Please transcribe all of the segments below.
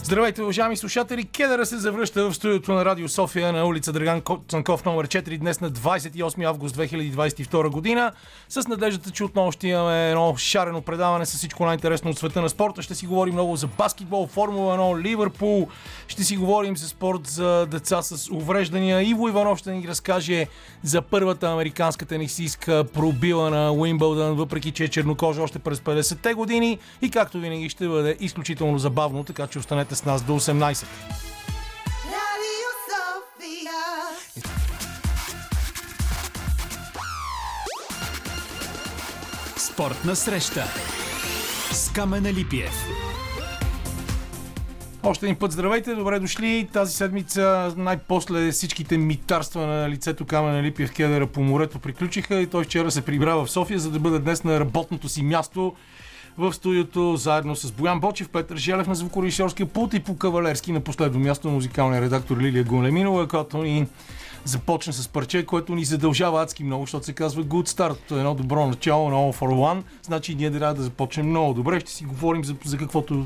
Здравейте, уважаеми слушатели! Кедъра се завръща в студиото на Радио София на улица Драган Цанков номер 4 днес на 28 август 2022 година. С надеждата, че отново ще имаме едно шарено предаване с всичко най-интересно от света на спорта. Ще си говорим много за баскетбол, Формула 1, Ливърпул. Ще си говорим за спорт за деца с увреждания. Иво Иванов ще ни разкаже за първата американска тенисистка пробила на Уимбълдън, въпреки че е чернокожа още през 50-те години. И както винаги ще бъде изключително забавно, така че останете с нас до 18. Спортна среща с Камена Липиев. Още един път здравейте, добре дошли. Тази седмица най-после всичките митарства на лицето Камена Липиев Кедъра по морето приключиха и той вчера се прибра в София, за да бъде днес на работното си място в студиото, заедно с Боян Бочев, Петър Желев на звукорежисьорския пулт и по кавалерски на последно място музикалния редактор Лилия Гунлеминова, която ни започна с парче, което ни задължава адски много, защото се казва Good Start. Едно добро начало на All for One. Значи ние трябва да започнем много добре. Ще си говорим за каквото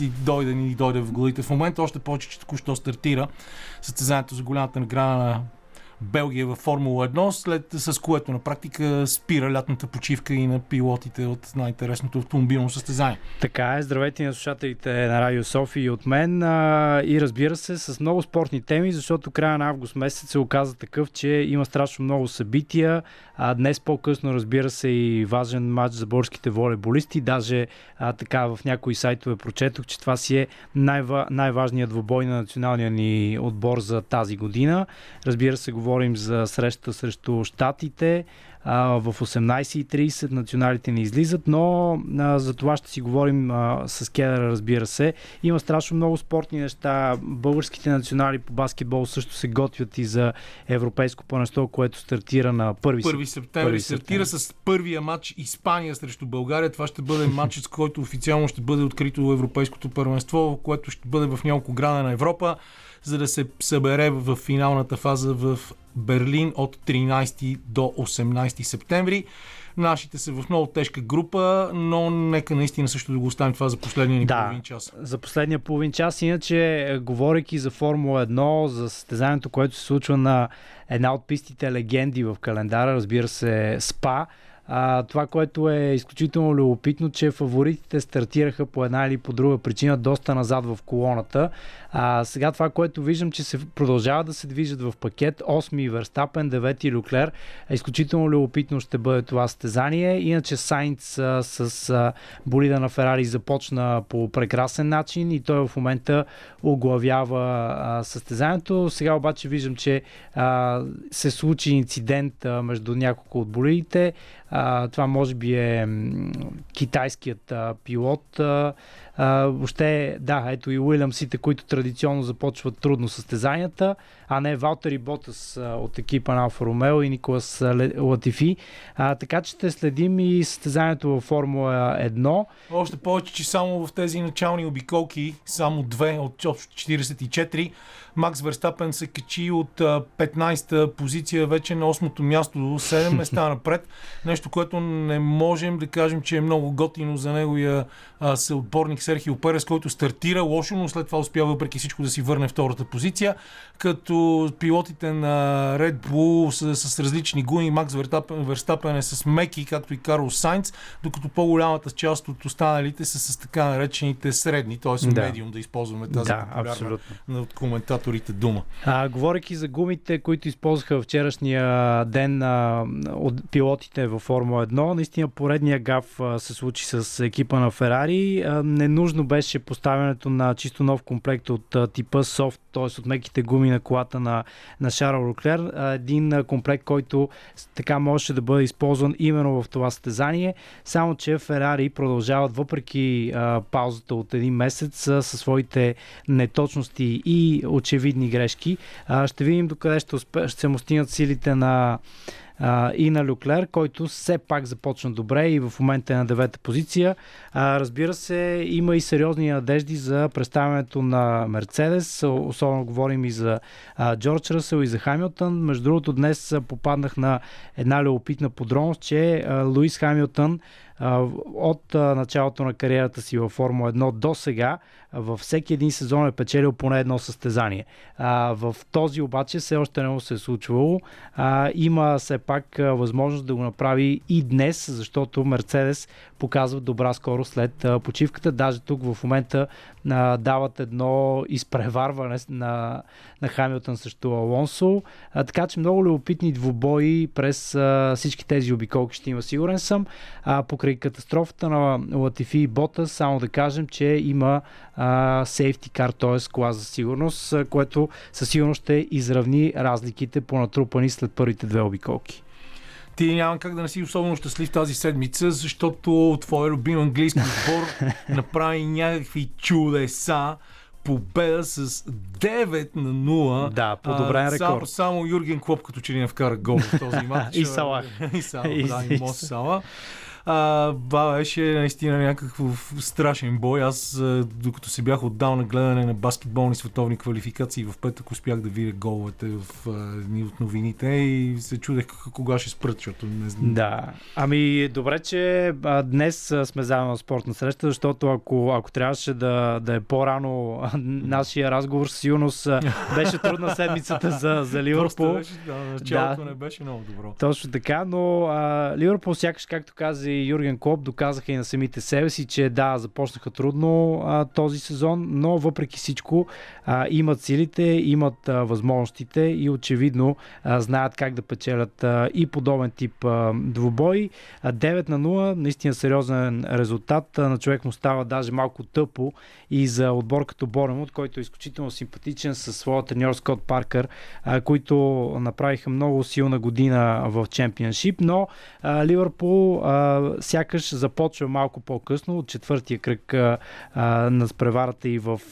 ни дойде в главите в момента. Още повече, че току-що стартира състезанието за голямата награда на Белгия във Формула 1, с което на практика спира лятната почивка и на пилотите от най-интересното автомобилно състезание. Така е, здравейте на слушателите на Радио София и от мен. И разбира се, с много спортни теми, защото края на август месец се оказа такъв, че има страшно много събития. Днес по-късно, разбира се, и важен матч за българските волейболисти. Даже така в някои сайтове прочетох, че това си е най-важният двубой на националния ни отбор за тази година. Разбира се, говорим за среща срещу щатите. В 18:30 националите не излизат, но за това ще си говорим с Кедъра, разбира се. Има страшно много спортни неща. Българските национали по баскетбол също се готвят и за европейско първенство, което стартира на 1 септември. Стартира с първия матч Испания срещу България. Това ще бъде матчът, с който официално ще бъде открито европейското първенство, което ще бъде в няколко града на Европа, за да се събере в финалната фаза в Берлин от 13 до 18 септември. Нашите са в много тежка група, но нека наистина също да го оставим това за последния ни половин час. За последния половин час. Иначе, говорейки за Формула 1, за състезанието, което се случва на една от пистите легенди в календара, разбира се, СПА, това, което е изключително любопитно, че фаворитите стартираха по една или по друга причина доста назад в колоната. Сега това, което виждам, че се продължава да се движат в пакет. 8-ми Верстапен, 9-ти Люклер. Изключително любопитно ще бъде това състезание. Иначе Сайнц с болида на Ферари започна по прекрасен начин и той в момента оглавява състезанието. Сега обаче виждам, че се случи инцидент между няколко от болидите. Това може би е китайският пилот. Въобще, да, ето и Уилямсите, които традиционно започват трудно състезанията, а не Валтери Ботас от екипа на Алфа Ромео и Николас Латифи. Така че ще следим и състезанието във Формула 1. Още повече, че само в тези начални обиколки, само 2 от 44, Макс Верстапен се качи от 15-та позиция вече на 8-то място, 7 места напред. Нещо, което не можем да кажем, че е много готино за неговия съотборник Серхио Перес, който стартира лошо, но след това успя въпреки всичко да си върне втората позиция. Като пилотите на Red Bull са с различни гуми, Макс Верстапен е с меки, както и Карлос Сайнц, докато по-голямата част от останалите са с така наречените средни, т.е. медиум, да използваме тази популярна от коментаторите дума. Говорейки за гумите, които използваха вчерашния ден от пилотите във Формула 1, наистина поредния гаф се случи с екипа на Ферари. Ненужно беше поставянето на чисто нов комплект от типа софт, т.е. от меките гуми на колата на Шарл Люклер. Един комплект, който така можеше да бъде използван именно в това състезание, само че Ферари продължават въпреки паузата от един месец със своите неточности и очевидни грешки. Ще видим докъде ще му стигнат силите и на Люклер, който все пак започна добре и в момента е на 9-та позиция. Разбира се, има и сериозни надежди за представянето на Мерцедес. Особено говорим и за Джордж Ръсъл и за Хамилтън. Между другото, днес попаднах на една любопитна подробност, че Луис Хамилтън От началото на кариерата си във Формула 1 до сега, във всеки един сезон е печелил поне едно състезание. В този обаче все още не му се е случвало. Има все пак възможност да го направи и днес, защото Мерцедес показва добра скорост след почивката. Даже тук в момента дават едно изпреварване на Хамилтън срещу Алонсо. Така че много любопитни двубои през всички тези обиколки ще има, сигурен съм. Покрай катастрофата на Латифи и Ботас, само да кажем, че има сейфти кар, т.е. кола за сигурност, което със сигурност ще изравни разликите по натрупани след първите две обиколки. Ти няма как да не си особено щастлив тази седмица, защото твой любим английски отбор направи някакви чудеса. Победа с 9-0. Да, подобрен рекорд. Само Юрген Клоп като че ли не вкара гол в този матч. И Салах. И Сала. Беше наистина някакъв страшен бой. Аз, докато се бях отдал на гледане на баскетболни световни квалификации, в петък успях да видя головете в едни от новините и се чудех кога ще спрат, защото не знам. Да. Добре, че днес сме заедно на спортна среща, защото ако трябваше да е по-рано нашия разговор, със сигурност беше трудна седмицата за Ливърпул. Началото не беше много добро. Точно така, но Ливърпул сякаш, както каза и Юрген Клоп, доказаха и на самите себе си, че започнаха трудно този сезон, но въпреки всичко имат силите, имат възможностите и очевидно знаят как да печелят и подобен тип двубой. 9-0, наистина сериозен резултат. На човек му става даже малко тъпо и за отбор като Борнмут, който е изключително симпатичен със своя треньор Скот Паркър, които направиха много силна година в Чемпионшип, но Ливърпул сякаш започва малко по-късно от четвъртия кръг на спреварата и в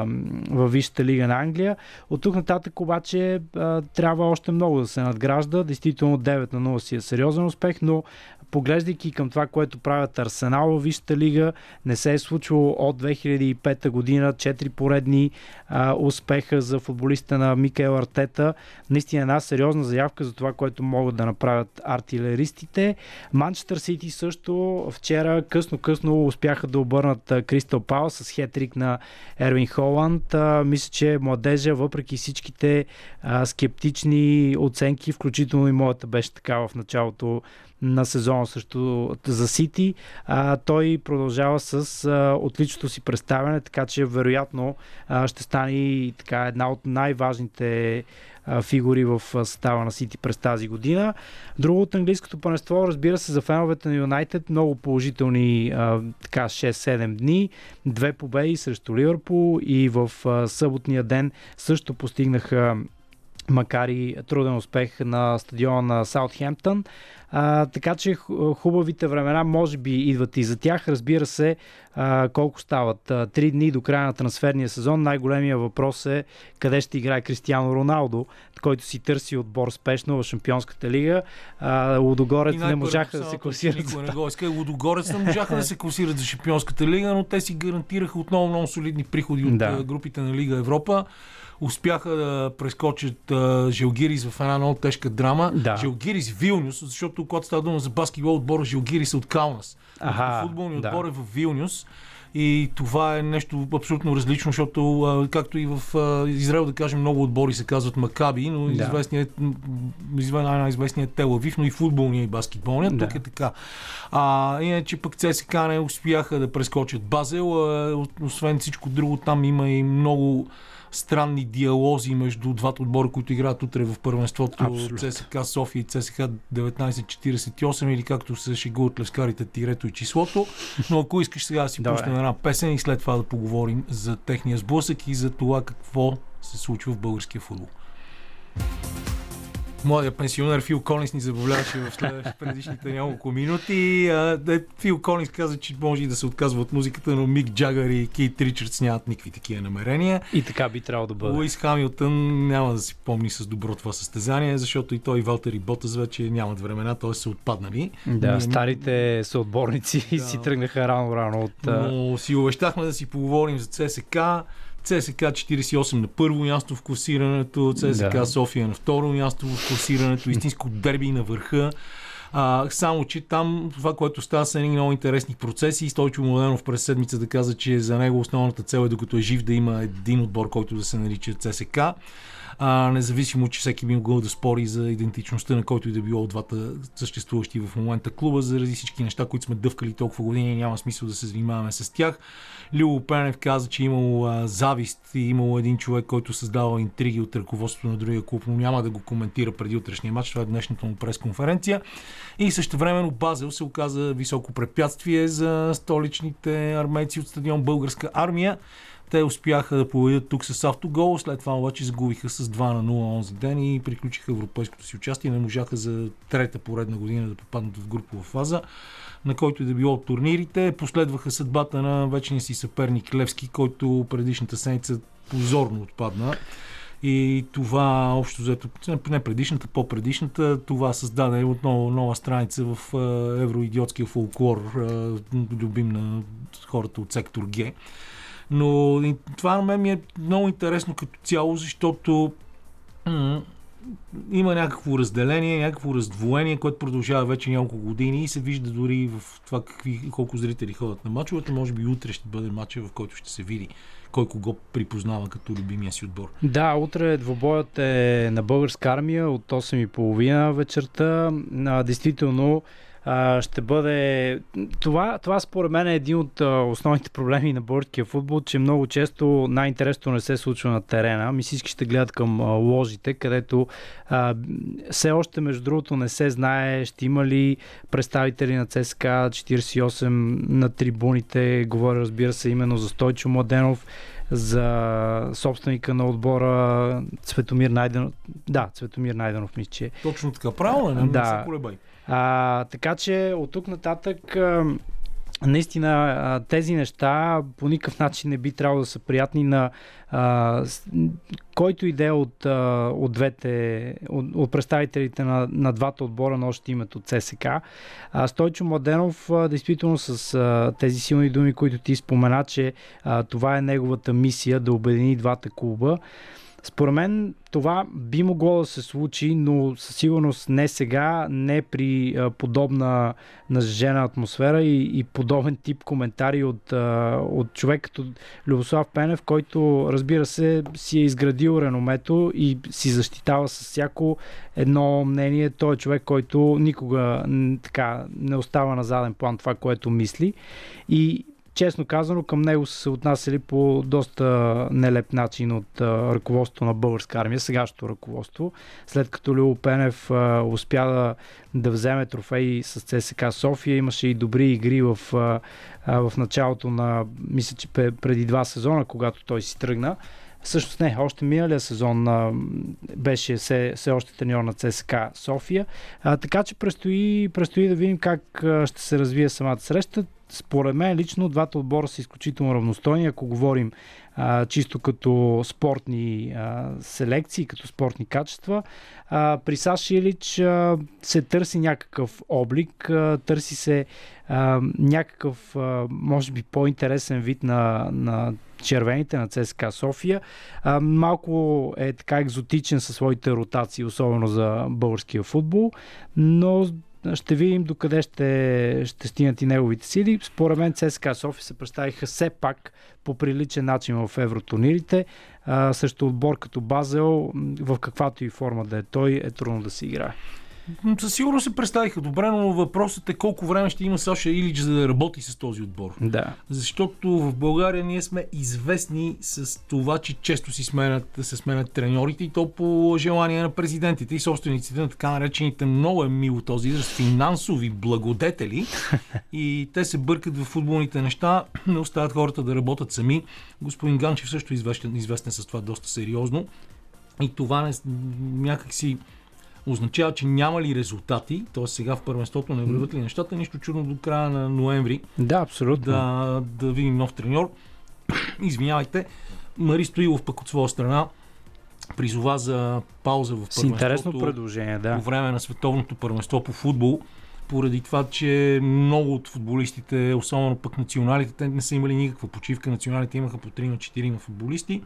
Висшата лига на Англия. От тук нататък обаче трябва още много да се надгражда. Действително 9-0 си е сериозен успех, но поглеждайки към това, което правят Арсенал в Висшата лига, не се е случвало от 2005 година. 4 поредни успеха за футболиста на Микел Артета. Наистина една сериозна заявка за това, което могат да направят артилеристите. Манчестър Сити също вчера късно успяха да обърнат Кристал Палас с хетрик на Ервин Холанд. Мисля, че младежа, въпреки всичките скептични оценки, включително и моята беше така в началото на сезона също за Сити, той продължава с отличното си представяне, така че вероятно ще стане и така една от най-важните фигури в състава на Сити през тази година. Друго от английското първенство, разбира се, за феновете на Юнайтед, много положителни 6-7 дни. 2 победи срещу Ливърпул и в съботния ден също постигнаха, макар и труден успех, на стадиона на Саутхемптън. Така че хубавите времена може би идват и за тях. Разбира се, колко стават? 3 дни до края на трансферния сезон. Най-големия въпрос е къде ще играе Кристиано Роналдо, който си търси отбор спешно в Шампионската лига. Лудогорец не можаха да се класират. Лудогорец не можаха да се класират за Шампионската лига, но те си гарантираха отново много солидни приходи от групите на Лига Европа. Успяха да прескочат Желгирис в една много тежка драма. Да. Желгирис Вилнюс, защото когато става дума за баскетбол, отбора Желгирис е от Каунас. Футболният отбор е в Вилнюс. И това е нещо абсолютно различно, защото както и в Израел, да кажем, много отбори се казват Макаби, но най-известният Тел Авив, но и футболния и баскетболния. Тук е така. Иначе пък ЦСКА не успяха да прескочат Базел. Освен всичко друго, там има и много странни диалози между двата отбора, които играят утре в първенството. ЦСКА София и ЦСКА 1948, или както се шегуват левскарите, тирето и числото. Но ако искаш сега да си пуснем една песен и след това да поговорим за техния сблъсък и за това какво се случва в българския футбол. Младият пенсионер Фил Колинс ни забавляваше в предишните няколко минути. Фил Колинс каза, че може и да се отказва от музиката, но Мик Джагър и Кейт Ричардс нямат никакви такива намерения. И така би трябвало да бъде. Луис Хамилтън няма да си помни с добро това състезание, защото и той, и Валтери Ботас вече нямат времена, т.е. са отпаднали. Да, старите съотборници си тръгнаха рано от... Но си обещахме да си поговорим за ЦСКА. ЦСКА 48 на първо място в класирането, ЦСКА София на второ място в класирането, истинско дерби на върха. Само, че там това, което става, са много интересни процеси. Стойчо Младенов през седмица да каза, че за него основната цел е, докато е жив, да има един отбор, който да се нарича ЦСКА. Независимо, че всеки би могъл да спори за идентичността на който и да било от двата съществуващи в момента клуба, заради всички неща, които сме дъвкали толкова години, няма смисъл да се занимаваме с тях. Любо Пенев каза, че имало завист и имало един човек, който създавал интриги от ръководството на другия клуб, но няма да го коментира преди утрешния матч. Това е днешната му пресконференция. И същевременно Базел се оказа високо препятствие за столичните армейци от стадион Българска армия. Те успяха да победят тук с автогол, след това обаче загубиха с 2-0 онзи ден и приключиха европейското си участие. Не можаха за трета поредна година да попаднат в групова фаза, на който и да било от турнирите. Последваха съдбата на вечния си съперник Левски, който предишната седмица позорно отпадна. И това общо взето, не предишната, по-предишната, това създаде отново нова страница в евроидиотския фолклор, любим на хората от сектор Г. Но това на мен ми е много интересно като цяло, защото има някакво разделение, някакво раздвоение, което продължава вече няколко години и се вижда дори в това колко зрители ходят на мачовете. Може би утре ще бъде мача, в който ще се види кой кого припознава като любимия си отбор. Да, утре двобоят е на Българска армия от 8:30 вечерта. Действително ще бъде... Това според мен е един от основните проблеми на българския футбол, че много често най-интересното не се случва на терена. Всички ще гледат към ложите, където все още, между другото, не се знае ще има ли представители на ЦСКА 48 на трибуните. Говоря, разбира се, именно за Стойчо Младенов, за собственика на отбора Цветомир Найденов. Да, Цветомир Найденов, мисля, че... Точно така, правилно, не се колебай. Така че от тук нататък наистина тези неща по никакъв начин не би трябвало да са приятни на който иде от двете, от представителите на двата отбора, носят името ЦСКА. Стойчо Младенов, действително с тези силни думи, които ти спомена, че това е неговата мисия да обедини двата клуба. Според мен това би могло да се случи, но със сигурност не сега, не при подобна нажежена атмосфера и подобен тип коментари от човек като Любослав Пенев, който, разбира се, си е изградил реномето и си защитава с всяко едно мнение. Той е човек, който никога така не остава на заден план това, което мисли. И честно казано, към него са се отнасяли по доста нелеп начин от ръководството на Българска армия, сегашното ръководство. След като Любо Пенев успя да вземе трофей с ЦСКА София, имаше и добри игри в началото на, мисля, че преди 2 сезона, когато той си тръгна. Всъщност не, още миналия сезон беше все още треньор на ЦСКА София. Така че предстои да видим как ще се развие самата среща. Според мен лично двата отбора са изключително равностойни, ако говорим чисто като спортни селекции, като спортни качества. При Саши Илич се търси някакъв облик, търси се някакъв, може би, по-интересен вид на червените на ЦСКА София. Малко е така екзотичен със своите ротации, особено за българския футбол, но ще видим докъде ще стигнат и неговите сили. Според мен ЦСКА София се представиха все пак по приличен начин в евротурнирите. Също отбор като Базел, в каквато и форма да е той, е трудно да се играе. Със сигурно се представиха добре, но въпросът е колко време ще има Саша Илич, за да работи с този отбор. Да. Защото в България ние сме известни с това, че често се сменят треньорите, и то по желание на президентите и собствениците на така наречените, много е мило този израз, финансови благодетели, и те се бъркат в футболните неща, не оставят хората да работят сами. Господин Ганчев също е известен с това доста сериозно, и това някакси означава, че няма ли резултати, т.е. сега в първенството не върват ли нещата, нищо чудно до края на ноември. Да, абсолютно. Да видим нов треньор. Извинявайте, Мари Стоилов пък от своя страна призова за пауза в първенството. С интересно предложение, да. По време на световното първенство по футбол, поради това, че много от футболистите, особено пък националите, те не са имали никаква почивка. Националите имаха по 3-4 футболисти.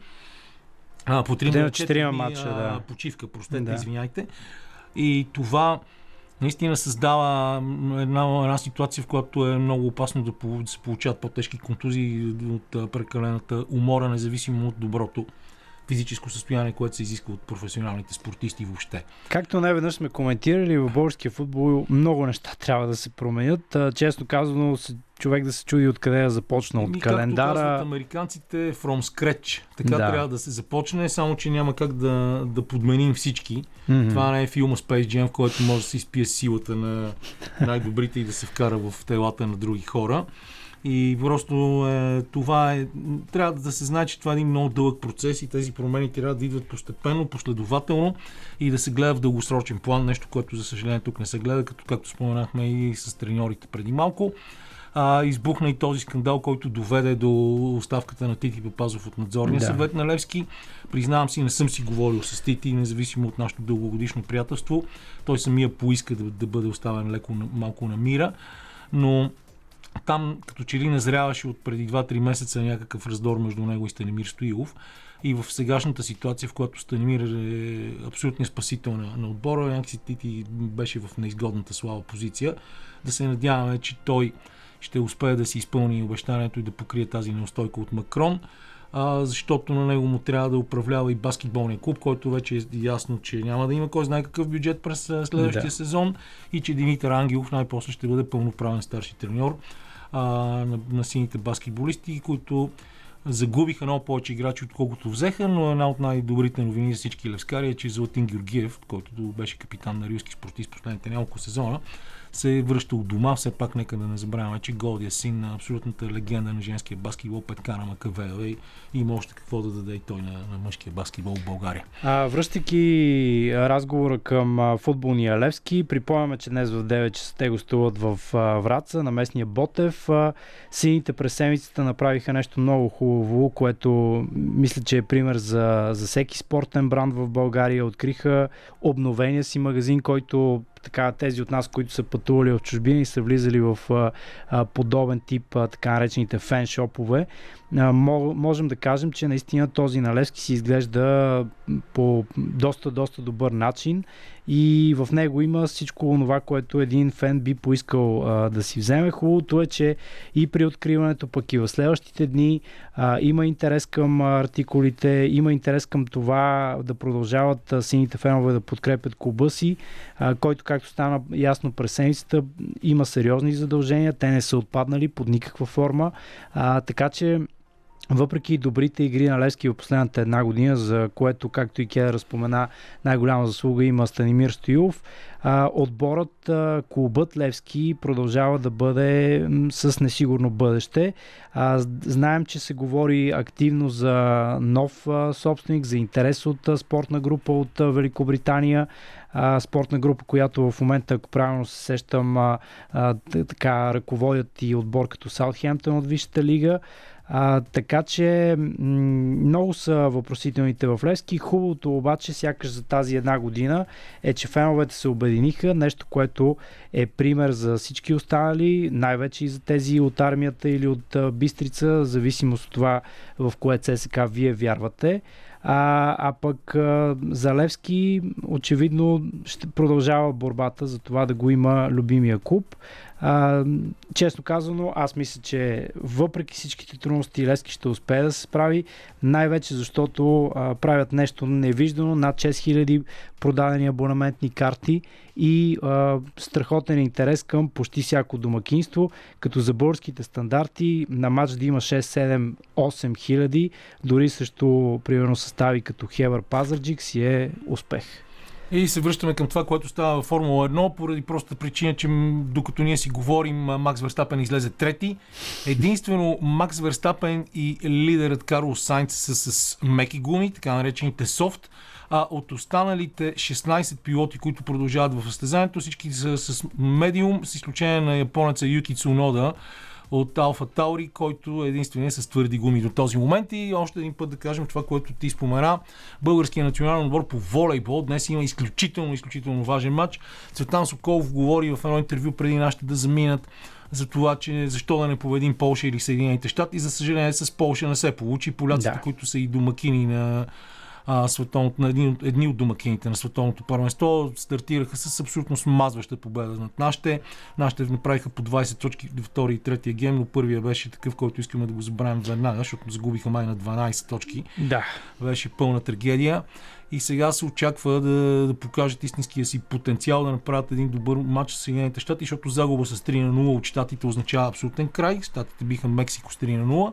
По 3-4 мача, да. Почивка, извиняйте. И това наистина създава една ситуация, в която е много опасно да се получават по-тежки контузии от прекалената умора, независимо от доброто физическо състояние, което се изисква от професионалните спортисти въобще. Както неведнъж сме коментирали, в българския футбол много неща трябва да се променят. Честно казано, човек да се чуди откъде да започна, от календара. Както казват американците, from scratch. Така трябва да се започне, само че няма как да подменим всички. Това не е филма Space Jam, в който може да се изпие силата на най-добрите и да се вкара в телата на други хора. И просто трябва да се знае, че това е един много дълъг процес и тези промени трябва да идват постепенно, последователно и да се гледа в дългосрочен план, нещо, което за съжаление тук не се гледа, както споменахме и с треньорите преди малко. Избухна и този скандал, който доведе до оставката на Тити Папазов от надзорния съвет на Левски. Признавам си, не съм си говорил с Тити, независимо от нашето дългогодишно приятелство. Той самия поиска да бъде оставен малко на мира, но там като че ли назряваше от преди 2-3 месеца някакъв раздор между него и Станимир Стоилов. И в сегашната ситуация, в която Станимир е абсолютният спасител на отбора, някакси Тити беше в неизгодната слаба позиция. Да се надяваме, че той ще успее да си изпълни обещанието и да покрие тази неустойка от Макрон, защото на него му трябва да управлява и баскетболния клуб, който вече е ясно, че няма да има кой знае какъв бюджет през следващия сезон и че Димитър Ангелов най-после ще бъде пълноправен старши треньор на сините баскетболисти, които загубиха много повече играчи, отколкото взеха, но една от най-добрите новини за всички левскари е, че Златин Георгиев, който беше капитан на рилски спортист последните няколко сезона, се е връщал дома. Все пак нека да не забравяме, че Голдия син на абсолютната легенда на женския баскетбол Петкана Макавеева и има още какво да даде и той на мъжкия баскетбол в България. Връщайки разговора към футболния Левски, припомняме, че днес в 9 часа те гостуват в Враца на местния Ботев. Сините през седмицата направиха нещо много хубаво, което мисля, че е пример за всеки спортен бранд в България. Откриха обновения си магазин, който така, тези от нас, които са пътували в чужбина и са влизали в подобен тип така наречените фен-шопове, можем да кажем, че наистина този на Левски си изглежда по доста добър начин и в него има всичко това, което един фен би поискал да си вземе. Хубавото е, че и при откриването, пък и в следващите дни има интерес към артикулите, има интерес към това да продължават сините фенове да подкрепят клуба си, който, както стана ясно през седмицата, има сериозни задължения, те не са отпаднали под никаква форма, така че въпреки добрите игри на Левски в последната една година, за което, както и Кедър спомена, най-голяма заслуга има Станимир Стоилов, отборът, клубът Левски продължава да бъде с несигурно бъдеще. Знаем, че се говори активно за нов собственик, за интерес от спортна група от Великобритания, спортна група, която в момента, ако правилно се сещам, така ръководят и отбор като Саутхемптън от Висшата лига. Така че много са въпросителните в Левски. Хубавото обаче, сякаш за тази една година, е, че феновете се обединиха, нещо, което е пример за всички останали, най-вече и за тези от армията или от Бистрица, зависимост от това в кое ЦСКА вие вярвате. Пък за Левски очевидно ще продължава борбата за това да го има любимия клуб. Честно казано, аз мисля, че въпреки всичките трудности Левски ще успее да се справи, най-вече защото правят нещо невиждано, над 6000 продадени абонаментни карти и страхотен интерес към почти всяко домакинство, като за българските стандарти на матч да има 6, 7, 8 хиляди, дори също примерно състави като Хевър Пазарджик си е успех. И се връщаме към това, което става в Формула 1, поради простата причина, че докато ние си говорим, Макс Верстапен излезе трети. Единствено Макс Верстапен и лидерът Карлос Сайнц са с меки гуми, така наречените софт, а от останалите 16 пилоти, които продължават в състезанието, всички са с медиум, с изключение на японеца Юки Цунода от Алфа Таури, който е единствено с твърди гуми до този момент. И още един път да кажем това, което ти спомена. Българският национален отбор по волейбол днес има изключително важен матч. Цветан Соколов говори в едно интервю преди нашите да заминат за това, че защо да не победим Полша или Съединените щати. За съжаление с Полша не се получи. Поляците, които са и домакини на едни от домакините на световното първенство. Стартираха с абсолютно смазваща победа над нашите. Нашите направиха по 20 точки във втори и третия гейм, но първия беше такъв, който искаме да го забравим веднага, защото загубиха май на 12 точки. Да. Беше пълна трагедия. И сега се очаква да покажат истинския си потенциал, да направят един добър матч с Съединените щати, защото загуба с 3-0 от щатите означава абсолютен край. Щатите биха Мексико с 3-0.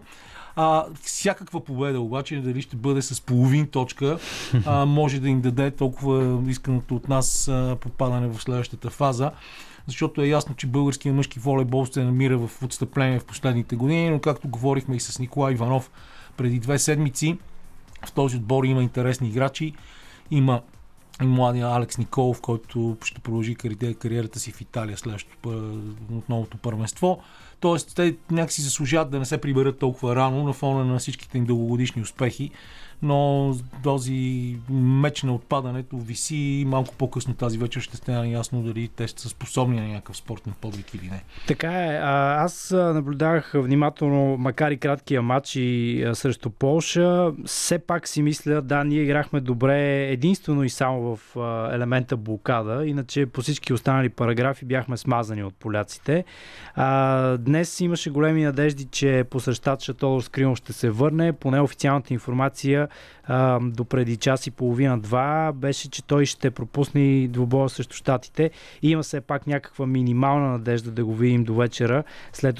Всякаква победа обаче, дали ще бъде с половин точка, може да им даде толкова исканото от нас попадане в следващата фаза. Защото е ясно, че българският мъжки волейбол се намира в отстъпление в последните години, но както говорихме и с Николай Иванов преди 2 седмици, в този отбор има интересни играчи. Има и младия Алекс Николов, който ще продължи кариерата си в Италия следващото новото първенство. Тоест, те някакси заслужават да не се приберат толкова рано на фона на всичките им дългогодишни успехи, но този меч на отпадането виси и малко по-късно тази вечер ще стане ясно дали те са способни на някакъв спортен подвиг или не. Така е. Аз наблюдавах внимателно, макар и краткия матч и срещу Полша. Все пак си мисля, да, ние играхме добре единствено и само в елемента блокада, иначе по всички останали параграфи бяхме смазани от поляците. Днес имаше големи надежди, че посрещачът Тодор Скримов ще се върне. По неофициалната информация до преди час и половина-два беше, че той ще пропусне двубоя срещу щатите. И има все пак някаква минимална надежда да го видим до вечера след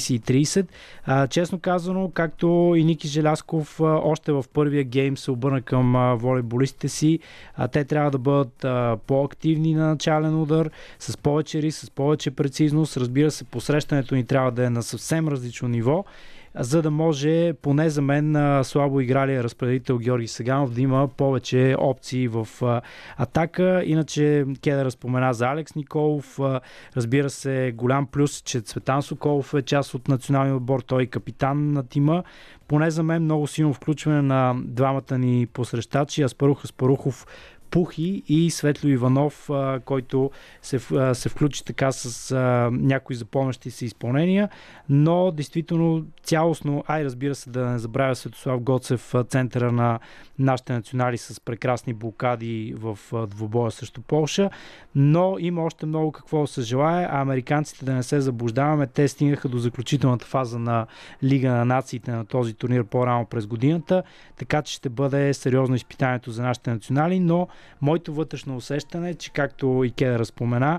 18:30. Честно казано, както и Ники Желясков още в първия гейм се обърна към волейболистите си, те трябва да бъдат по-активни на начален удар, с повече риск, с повече прецизност. Разбира се, посрещането ни трябва да е на съвсем различно ниво, за да може, поне за мен, слабо игралия разпределител Георги Саганов да има повече опции в атака. Иначе Кедър спомена за Алекс Николов. Разбира се, голям плюс, че Цветан Соколов е част от националния отбор, той е капитан на тима. Поне за мен много силно включване на двамата ни посрещачи, Аспарухов Пухи и Светло Иванов, който се включи така с някои запомнящи се изпълнения, но действително цялостно, разбира се да не забравя Светослав Гоцев, центъра на нашите национали с прекрасни блокади в двубоя срещу Полша, но има още много какво да се желае, а американците, да не се заблуждаваме, те стигнаха до заключителната фаза на Лига на нациите на този турнир по-рано през годината, така че ще бъде сериозно изпитанието за нашите национали, но моето вътрешно усещане е, че както и Кедър спомена,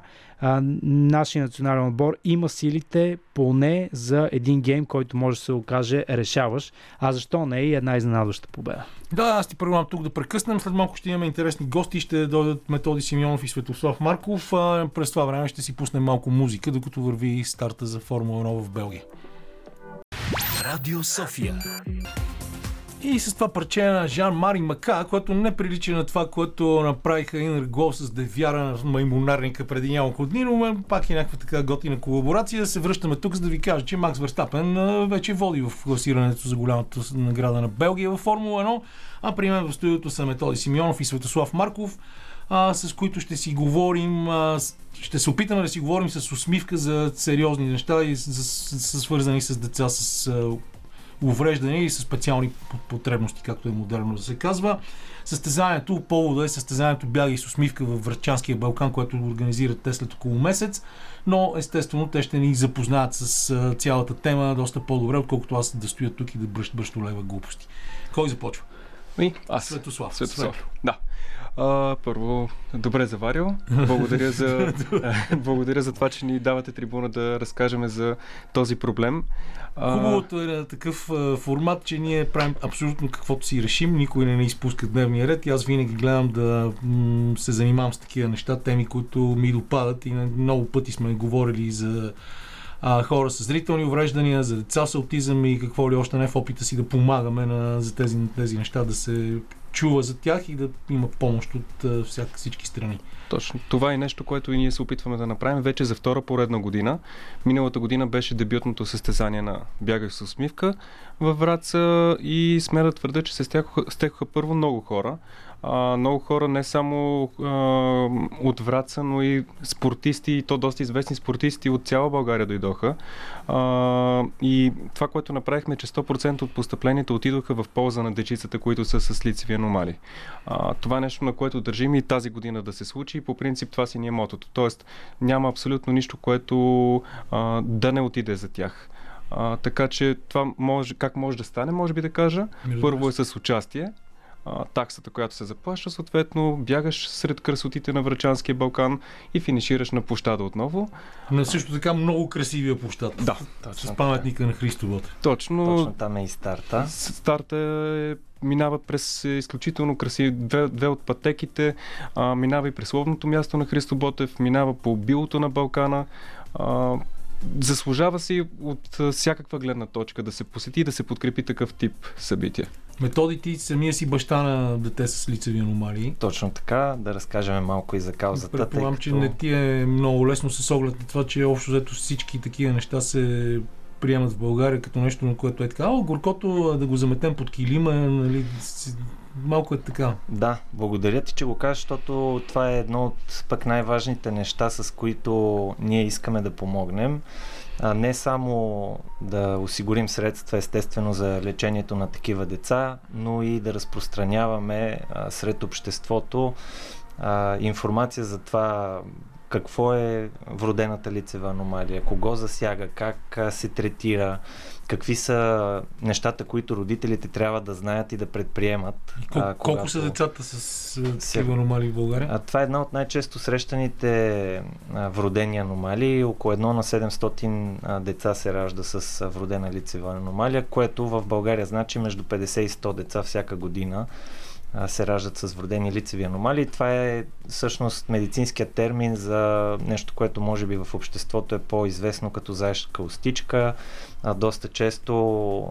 нашия национален отбор има силите поне за един гейм, който може да се окаже решаващ, а защо не и една изненадваща победа. Да, аз ти предлагам тук да прекъснем. След малко ще имаме интересни гости, ще дойдат Методи Симеонов и Светослав Марков. През това време ще си пуснем малко музика, докато върви старта за Формула 1 в Белгия. Радио София. И с това парче на Жан-Мари Мака, което не прилича на това, което направиха Инергол с Девяра на Маймонарника преди няколко дни, но пак е някаква така готина колаборация. Се връщаме тук, за да ви кажа, че Макс Верстапен вече води в класирането за голямата награда на Белгия във Формула 1, а при мен в студиото са Методи Симеонов и Светослав Марков, с които ще си говорим, ще се опитаме да си говорим с усмивка за сериозни неща и свързани с деца с увреждане и с специални потребности, както е модерно да се казва. Състезанието, повода е състезанието Бягай с усмивка в Врачанския Балкан, което организират те след около месец, но естествено те ще ни запознаят с цялата тема доста по-добре, отколкото аз да стоя тук и да бръщолева глупости. Кой започва? Аз. Светослав. Да. Първо, добре заварил. Благодаря за това, че ни давате трибуна да разкажем за този проблем. Хубавото е на такъв формат, че ние правим абсолютно каквото си решим, никой не изпуска дневния ред и аз винаги гледам да се занимавам с такива неща, теми, които ми допадат и много пъти сме говорили за хора с зрителни увреждания, за деца с аутизъм и какво ли още не в опита си да помагаме за тези неща, да се чува за тях и да има помощ от всички страни. Точно. Това е нещо, което и ние се опитваме да направим вече за втора поредна година. Миналата година беше дебютното състезание на Бягах с усмивка във Враца и смея да твърда, че се стекоха първо много хора. Много хора не само от Враца, но и спортисти, и то доста известни спортисти от цяла България дойдоха. И това, което направихме, че 100% от постъпленията отидоха в полза на дечицата, които са с лицеви аномалии. Това е нещо, на което държим и тази година да се случи, и по принцип това си ни е мотото. Тоест няма абсолютно нищо, което да не отиде за тях. Така че това как може да стане, може би да кажа. Първо е с участие. Таксата, която се заплаща, съответно бягаш сред красотите на Врачанския Балкан и финишираш на площада отново. Но също така много красивия площад. Да. С паметника на Христо Ботев. Точно там е и старта. Старта минава през изключително красиви две от пътеките, минава и през ловното място на Христо Ботев, минава по билото на Балкана. Заслужава си от всякаква гледна точка да се посети и да се подкрепи такъв тип събития. Методи, ти самия си баща на дете с лицеви аномалии. Точно така, да разкажем малко и за каузата. Предполагам, че не ти е много лесно с оглед на това, че общо взето всички такива неща се приемат в България като нещо, на което е така. Горкото да го заметем под килима, нали, малко е така. Да, благодаря ти, че го кажеш, защото това е едно от пък най-важните неща, с които ние искаме да помогнем. Не само да осигурим средства, естествено, за лечението на такива деца, но и да разпространяваме сред обществото информация за това какво е вродената лицева аномалия, кого засяга, как се третира, какви са нещата, които родителите трябва да знаят и да предприемат. Колко са децата с такива аномалии в България? Това е една от най-често срещаните вродени аномалии. Около 1 на 700 деца се ражда с вродена лицева аномалия, което в България значи между 50 и 100 деца всяка година се раждат с вродени лицеви аномалии. Това е всъщност медицинският термин за нещо, което може би в обществото е по-известно като заешка устичка. Доста често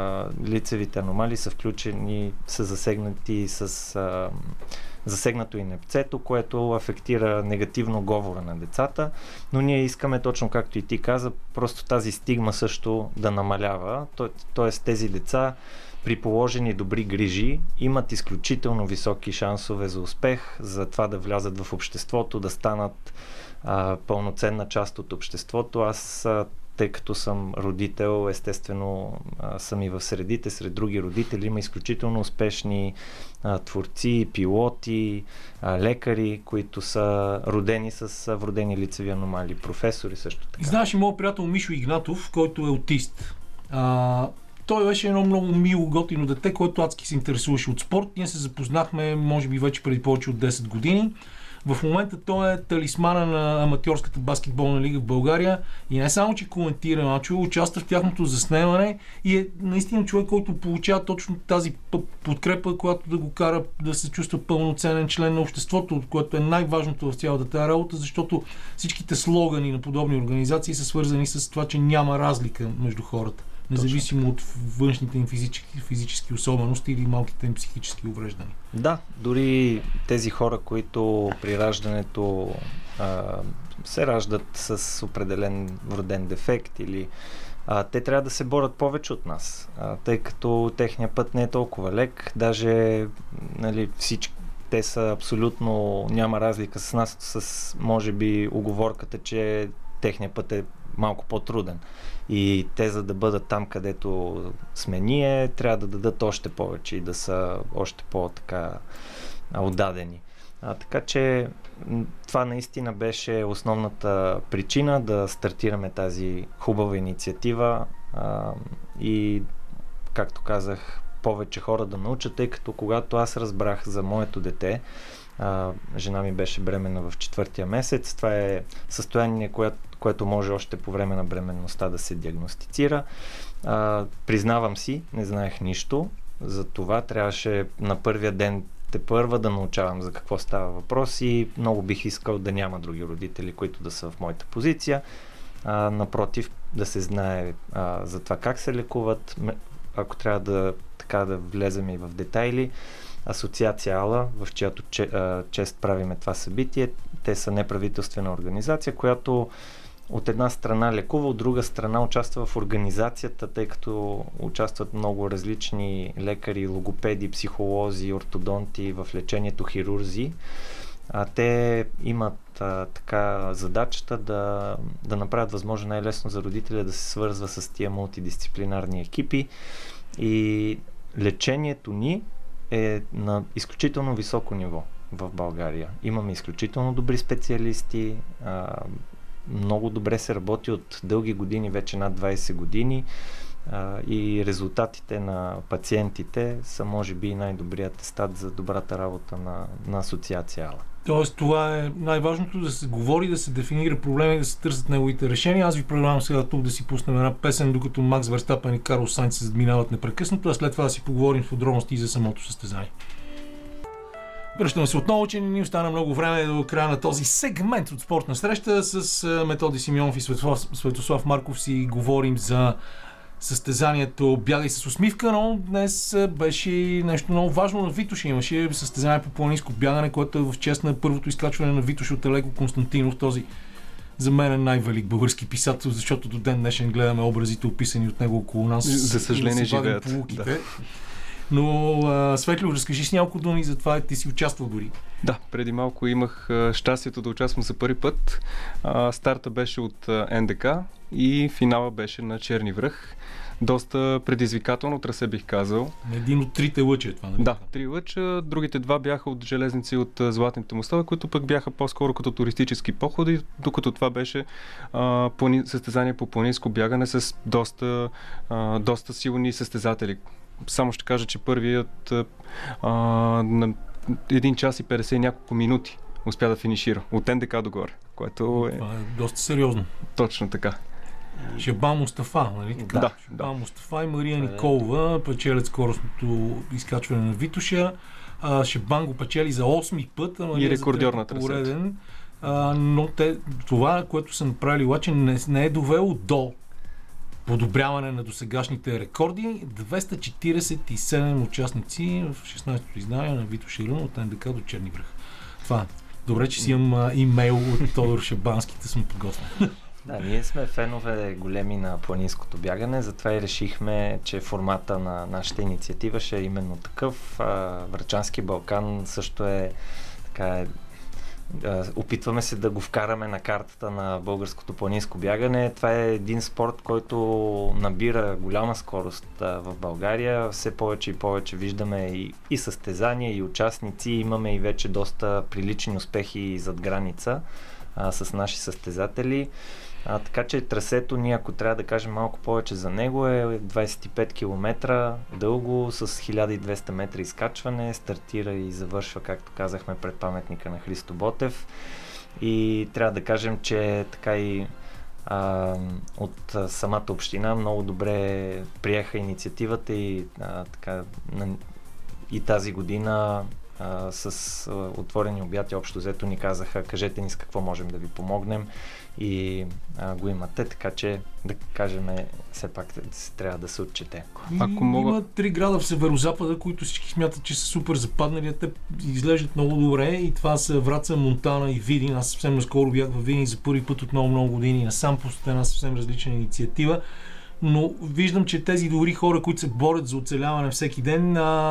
лицевите аномалии са включени, са засегнати с засегнато и непцето, което афектира негативно говора на децата, но ние искаме, точно както и ти каза, просто тази стигма също да намалява. Тоест тези деца при положени добри грижи имат изключително високи шансове за успех, за това да влязат в обществото, да станат пълноценна част от обществото. Аз, тъй като съм родител, естествено съм и в средите, сред други родители. Има изключително успешни творци, пилоти, лекари, които са родени с вродени лицеви аномалии, професори също така. Знаеш и моят приятел Мишо Игнатов, който е аутист. Той беше едно много мило, готино дете, което адски се интересуваше от спорт. Ние се запознахме, може би вече преди повече от 10 години. В момента той е талисмана на аматьорската баскетболна лига в България и не само, че коментира мачове, участва в тяхното заснемане и е наистина човек, който получава точно тази подкрепа, която да го кара да се чувства пълноценен член на обществото, което е най-важното в цялата тази работа, защото всичките слогани на подобни организации са свързани с това, че няма разлика между хората. Независимо от външните им физически особености или малките им психически увреждания. Да, дори тези хора, които при раждането се раждат с определен вроден дефект или те трябва да се борят повече от нас, тъй като техният път не е толкова лек, даже нали, всички те са абсолютно, няма разлика с нас, с може би уговорката, че техният път е малко по-труден. И те, за да бъдат там, където сме ние, трябва да дадат още повече и да са още по-така отдадени. Така че това наистина беше основната причина да стартираме тази хубава инициатива и, както казах, повече хора да научат, тъй като когато аз разбрах за моето дете, жена ми беше бременна в 4-тия месец. Това е състояние, което може още по време на бременността да се диагностицира. Признавам си, не знаех нищо. За това трябваше на първия ден тепърва да научавам за какво става въпрос и много бих искал да няма други родители, които да са в моята позиция. Напротив, да се знае за това как се лекуват. Ако трябва да влезем и в детайли, Асоциация Ала, в чиято чест правиме това събитие. Те са неправителствена организация, която от една страна лекува, от друга страна участва в организацията, тъй като участват много различни лекари, логопеди, психолози, ортодонти в лечението, хирурзи. Те имат така задачата да направят възможно най-лесно за родителя да се свързва с тия мултидисциплинарни екипи, и лечението ни е на изключително високо ниво в България. Имаме изключително добри специалисти, много добре се работи от дълги години, вече над 20 години, и резултатите на пациентите са може би най-добрият атестат за добрата работа на Асоциация Ала. Тоест това е най-важното, да се говори, да се дефинира проблема и да се търсят неговите решения. Аз ви предлагам сега тук да си пуснем една песен, докато Макс Верстапен и Карлос Сайнц се задминават непрекъснато, а след това да си поговорим в подробности за самото състезание. Връщаме се отново, че не ни остана много време до края на този сегмент от спортна среща. С Методи Симеонов и Светослав Марков си говорим за състезанието "Бягай с усмивка", но днес беше нещо много важно на Витоша. Имаше състезание по планинско бягане, което е в чест на първото изкачване на Витош от Елеко Константинов, този за мен е най-велик български писател, защото до ден днешен гледаме образите, описани от него около нас. За съжаление живеят. Да. Но, Светлио, разкажи с няколко думи за това, ти си участвал дори. Да, преди малко имах щастието да участвам за първи път. Старта беше от НДК и финала беше на Черни връх. Доста предизвикателно трасе, бих казал. Един от трите лъча е това, нали? Да, 3 лъча. Другите 2 бяха от железници от Златните мостове, които пък бяха по-скоро като туристически походи, докато това беше състезание по планинско бягане с доста силни състезатели. Само ще кажа, че първият на 1 час и 50 и няколко минути успя да финишира от НДК догоре, което е... Това е доста сериозно. Точно така. Шабан Мустафа, нали така? Да. Шабан Мустафа и Мария Николова печелят скоростното изкачване на Витоша. Шабан го печели за 8-ми път, и рекордьор на трасето. Но това, което са направили, обаче не е довело до подобряване на досегашните рекорди. 247 участници в 16-то издание на Витоша Рун от НДК до Черни връх. Това. Добре, че си имам имейл от Тодор Шабански, да съм подготвен. Да, ние сме фенове големи на планинското бягане, затова и решихме, че формата на нашата инициатива ще е именно такъв. Врачански Балкан също е така. Опитваме се да го вкараме на картата на българското планинско бягане. Това е един спорт, който набира голяма скорост в България. Все повече и повече виждаме и състезания, и участници. Имаме и вече доста прилични успехи зад граница с наши състезатели. Така че трасето ни, ако трябва да кажем малко повече за него, е 25 км дълго с 1200 метра изкачване. Стартира и завършва, както казахме, пред паметника на Христо Ботев. И трябва да кажем, че така и от самата община много добре приеха инициативата и тази година с отворени обятия общо взето ни казаха: кажете ни с какво можем да ви помогнем, и го имате, така че да кажем, все пак трябва да се отчете. Има 3 града в северозапада, които всички смятат, че са супер западнали, те изглеждат много добре, и това са Враца, Монтана и Видин. Аз съвсем наскоро бях във Видин за първи път от много години, насам по една съвсем различна инициатива. Но виждам, че тези добри хора, които се борят за оцеляване всеки ден,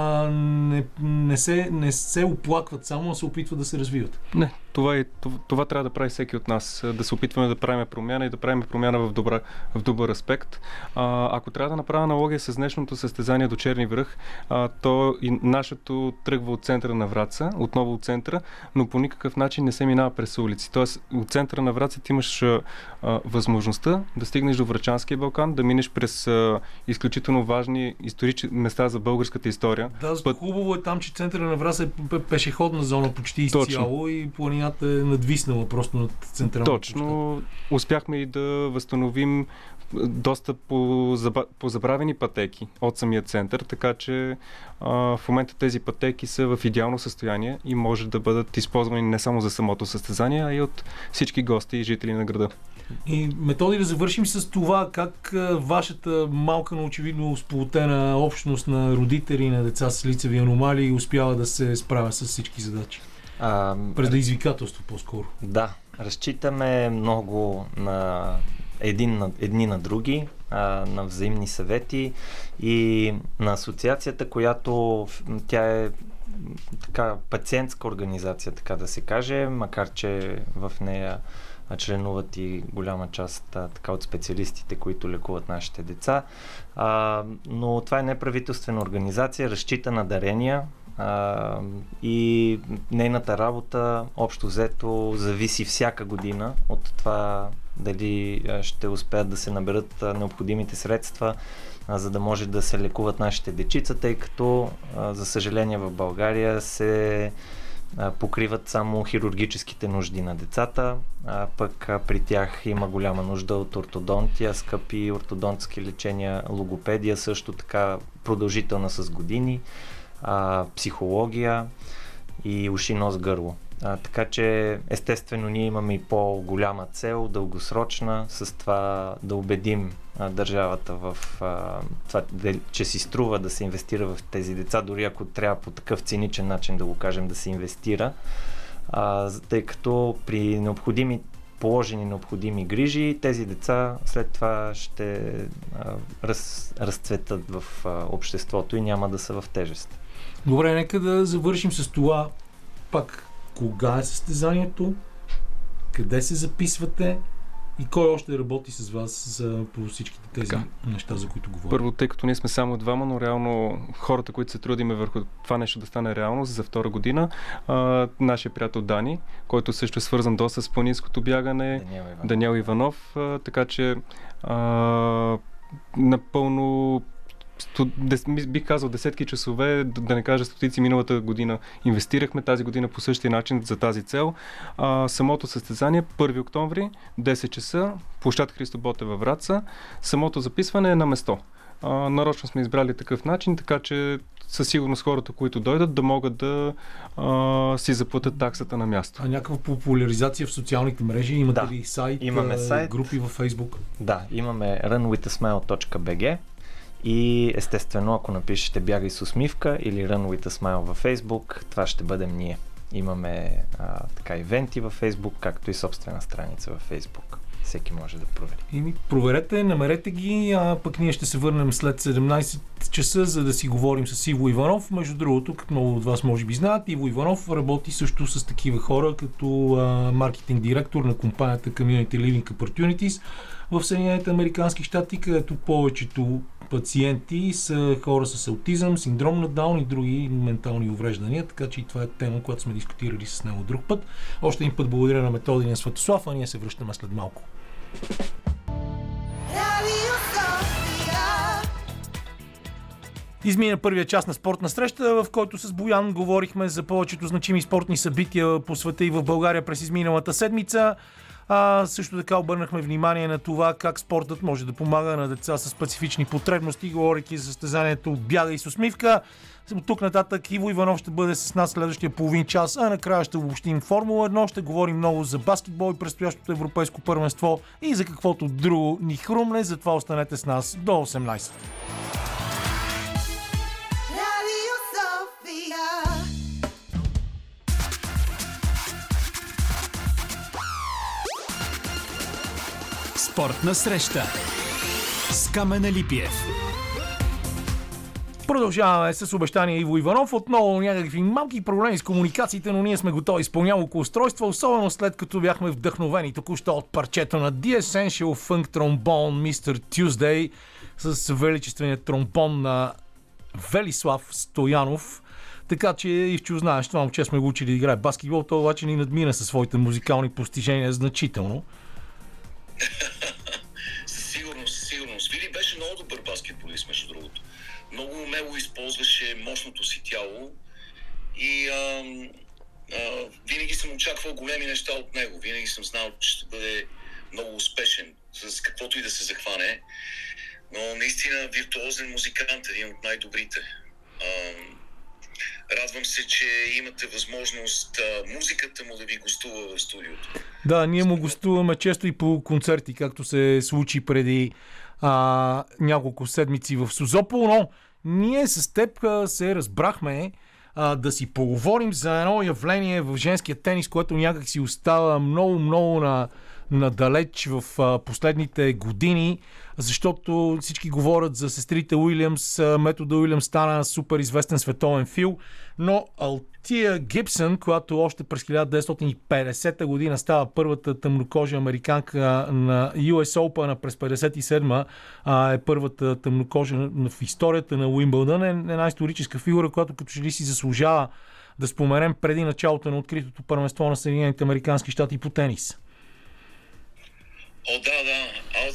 не се оплакват само, а се опитват да се развиват. Не, това трябва да прави всеки от нас. Да се опитваме да правим промяна и да правим промяна в добър аспект. Ако трябва да направя аналогия с днешното състезание до Черни връх, то и нашето тръгва от центъра на Враца, отново от центъра, но по никакъв начин не се минава през улици. Тоест от центъра на Враца ти имаш възможността да стигнеш до Врачанския Балкан, да минеш през изключително важни исторически места за българската история. Да, хубаво е там, че центъра на Враца е пешеходна зона почти изцяло и планината е надвиснала просто над централната. Точно. Успяхме и да възстановим доста позабравени пътеки от самия център, така че в момента тези пътеки са в идеално състояние и може да бъдат използвани не само за самото състезание, а и от всички гости и жители на града. И Методи, да завършим с това, как вашата малка, но очевидно сплотена общност на родители на деца с лицеви аномалии успява да се справя с всички задачи? Предизвикателство по-скоро. Да, разчитаме много на едни на други, на взаимни съвети и на асоциацията, която тя е така пациентска организация, така да се каже, макар че в нея членуват и голяма част така от специалистите, които лекуват нашите деца. Но това е неправителствена организация, разчита на дарения и нейната работа общо взето зависи всяка година от това дали ще успеят да се наберат необходимите средства, за да може да се лекуват нашите дечица, тъй като за съжаление в България се покриват само хирургическите нужди на децата, пък при тях има голяма нужда от ортодонтия, скъпи ортодонтски лечения, логопедия също така продължителна с години, психология и уши, нос, гърло. Така че естествено ние имаме и по-голяма цел, дългосрочна, с това да убедим държавата в това, че си струва да се инвестира в тези деца, дори ако трябва по такъв циничен начин да го кажем да се инвестира, тъй като при положени необходими грижи, тези деца след това ще разцветат в обществото и няма да са в тежест. Добре, нека да завършим с това пак. Кога е състезанието? Къде се записвате? И кой още работи с вас по всичките тези неща, за които говорим? Първо, тъй като ние сме само двама, но реално хората, които се трудиме върху това нещо да стане реалност за втора година, нашия приятел Дани, който също е свързан доста с планинското бягане, Даниел Иванов, така че напълно бих казал десетки часове, да не кажа стотици, миналата година инвестирахме, тази година по същия начин за тази цел. Самото състезание 1 октомври, 10 часа, площад Христо Ботев във Враца. Самото записване е на место. Нарочно сме избрали такъв начин, така че със сигурност хората, които дойдат, да могат да си заплатят таксата на място. Някаква популяризация в социалните мрежи? Имате ли сайт, имаме сайт, групи във Фейсбук? Да, имаме runwithasmile.bg и естествено, ако напишете Бягай с усмивка или Run with a Smile във Facebook, това ще бъдем ние. Имаме ивенти във Facebook, както и собствена страница във Facebook. Всеки може да провери. Проверете, намерете ги, пък ние ще се върнем след 17 часа, за да си говорим с Иво Иванов. Между другото, като много от вас може би знаят, Иво Иванов работи също с такива хора, като маркетинг директор на компанията Community Living Opportunities в Съединените американски щати, където повечето пациенти са хора с аутизъм, синдром на Даун и други ментални увреждания, така че и това е тема, която сме дискутирали с него друг път. Още един път благодаря на Методи на Светослав, а ние се връщаме след малко. Измина първия част на спортна среща, в който с Боян говорихме за повечето значими спортни събития по света и в България през изминалата седмица. Също така обърнахме внимание на това как спортът може да помага на деца с специфични потребности, говорейки за състезанието Бягай с усмивка. От тук нататък Иво Иванов ще бъде с нас следващия половин час, а накрая ще обобщим Формула 1, ще говорим много за баскетбол и предстоящото европейско първенство и за каквото друго ни хрумне, затова останете с нас до 18. Спортна среща с Камен Липиев. Продължаваме с обещания Иво Иванов. Отново някакви малки проблеми с комуникациите, но ние сме готови с по-няколко устройства, особено след като бяхме вдъхновени току-що от парчето на The Essential Funk Trombone Mr. Tuesday с величествения тромбон на Велислав Стоянов. Така че, Ивчо, знаеш, това момче сме го учили да играе баскетбол, той обаче ни надмина със своите музикални постижения значително. Със сигурност. Вили беше много добър баскетболист, между другото. Много умело използваше мощното си тяло и винаги съм очаквал големи неща от него. Винаги съм знал, че ще бъде много успешен с каквото и да се захване. Но наистина виртуозен музикант, един от най-добрите. Радвам се, че имате възможност музиката му да ви гостува в студиото. Да, ние му гостуваме често и по концерти, както се случи преди няколко седмици в Созопол, но ние с теб се разбрахме да си поговорим за едно явление в женския тенис, което някак си остава много надалеч в последните години, защото всички говорят за сестрите Уилямс, метода Уилямс стана супер известен световен фил, но Алтия Гибсън, която още през 1950 година става първата тъмнокожа американка на US Open, а през 57 е първата тъмнокожа в историята на Уимбълдън, е една историческа фигура, която като че ли си заслужава да споменем преди началото на откритото първенство на Съединените американски щати по тенис. О, да.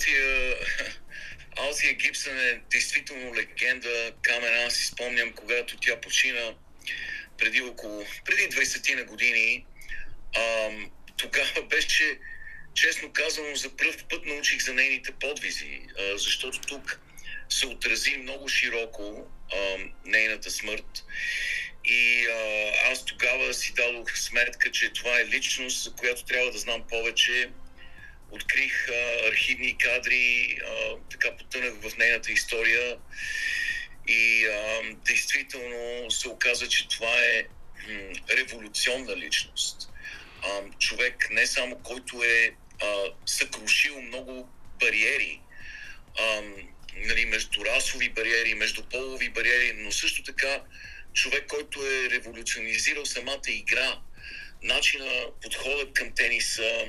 Алтия Гибсън е действително легенда. Камен, аз си спомням, когато тя почина преди 20 на години. Тогава беше, честно казано, за пръв път научих за нейните подвизи, защото тук се отрази много широко нейната смърт. И аз тогава си дадох сметка, че това е личност, за която трябва да знам повече. Открих архивни кадри, така потънах в нейната история и действително се оказа, че това е революционна личност. Човек не само който е съкрушил много бариери, междурасови бариери, междуполови бариери, но също така човек, който е революционизирал самата игра, начина, подходът към тениса,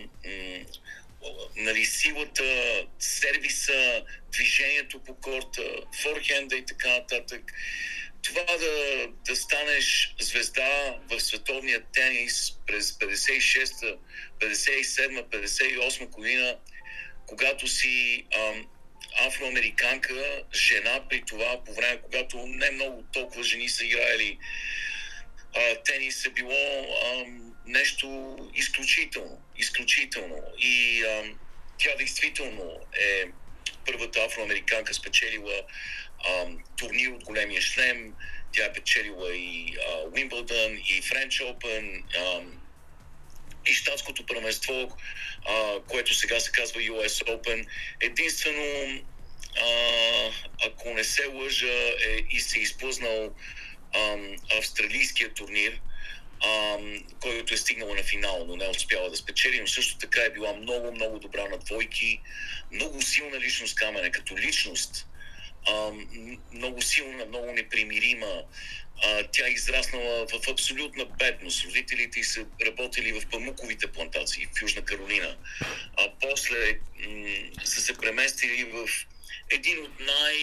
силата, сервиса, движението по корта, форхенда и така нататък. Това да станеш звезда в световния тенис през 56-та, 57-та, 58-та година, когато си афроамериканка, жена при това, по време, когато не много толкова жени са играели тенис, е било нещо изключително. И тя действително е първата афроамериканка, спечелила турнир от големия шлем. Тя е печелила и Уимбълдън, и Френч Опен, и щатското първенство, което сега се казва US Open. Единствено, ако не се лъжа, и се изплъзнал австралийския турнир, който е стигнала на финал, но не успяла да спечели, но също така е била много добра на двойки, много силна личност, Камене, като личност, много силна, много непримирима. Тя е израснала в абсолютна бедност. Родителите ѝ са работили в памуковите плантации в Южна Каролина, а после са се преместили в един от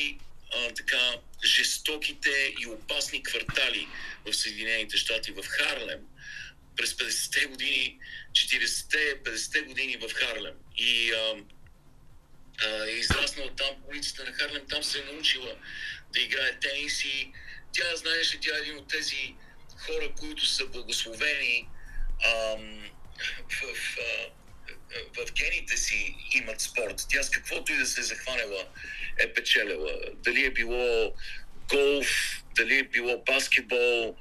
жестоките и опасни квартали в Съединените щати, в Харлем, през 50-те години, 40-те години в Харлем. И е израснала там, по улиците на Харлем, там се е научила да играе тенис и тя, знаеш ли, тя е един от тези хора, които са благословени в гените си имат спорт. Тя с каквото и да се захванела е печелела. Дали е било голф, дали е било баскетбол,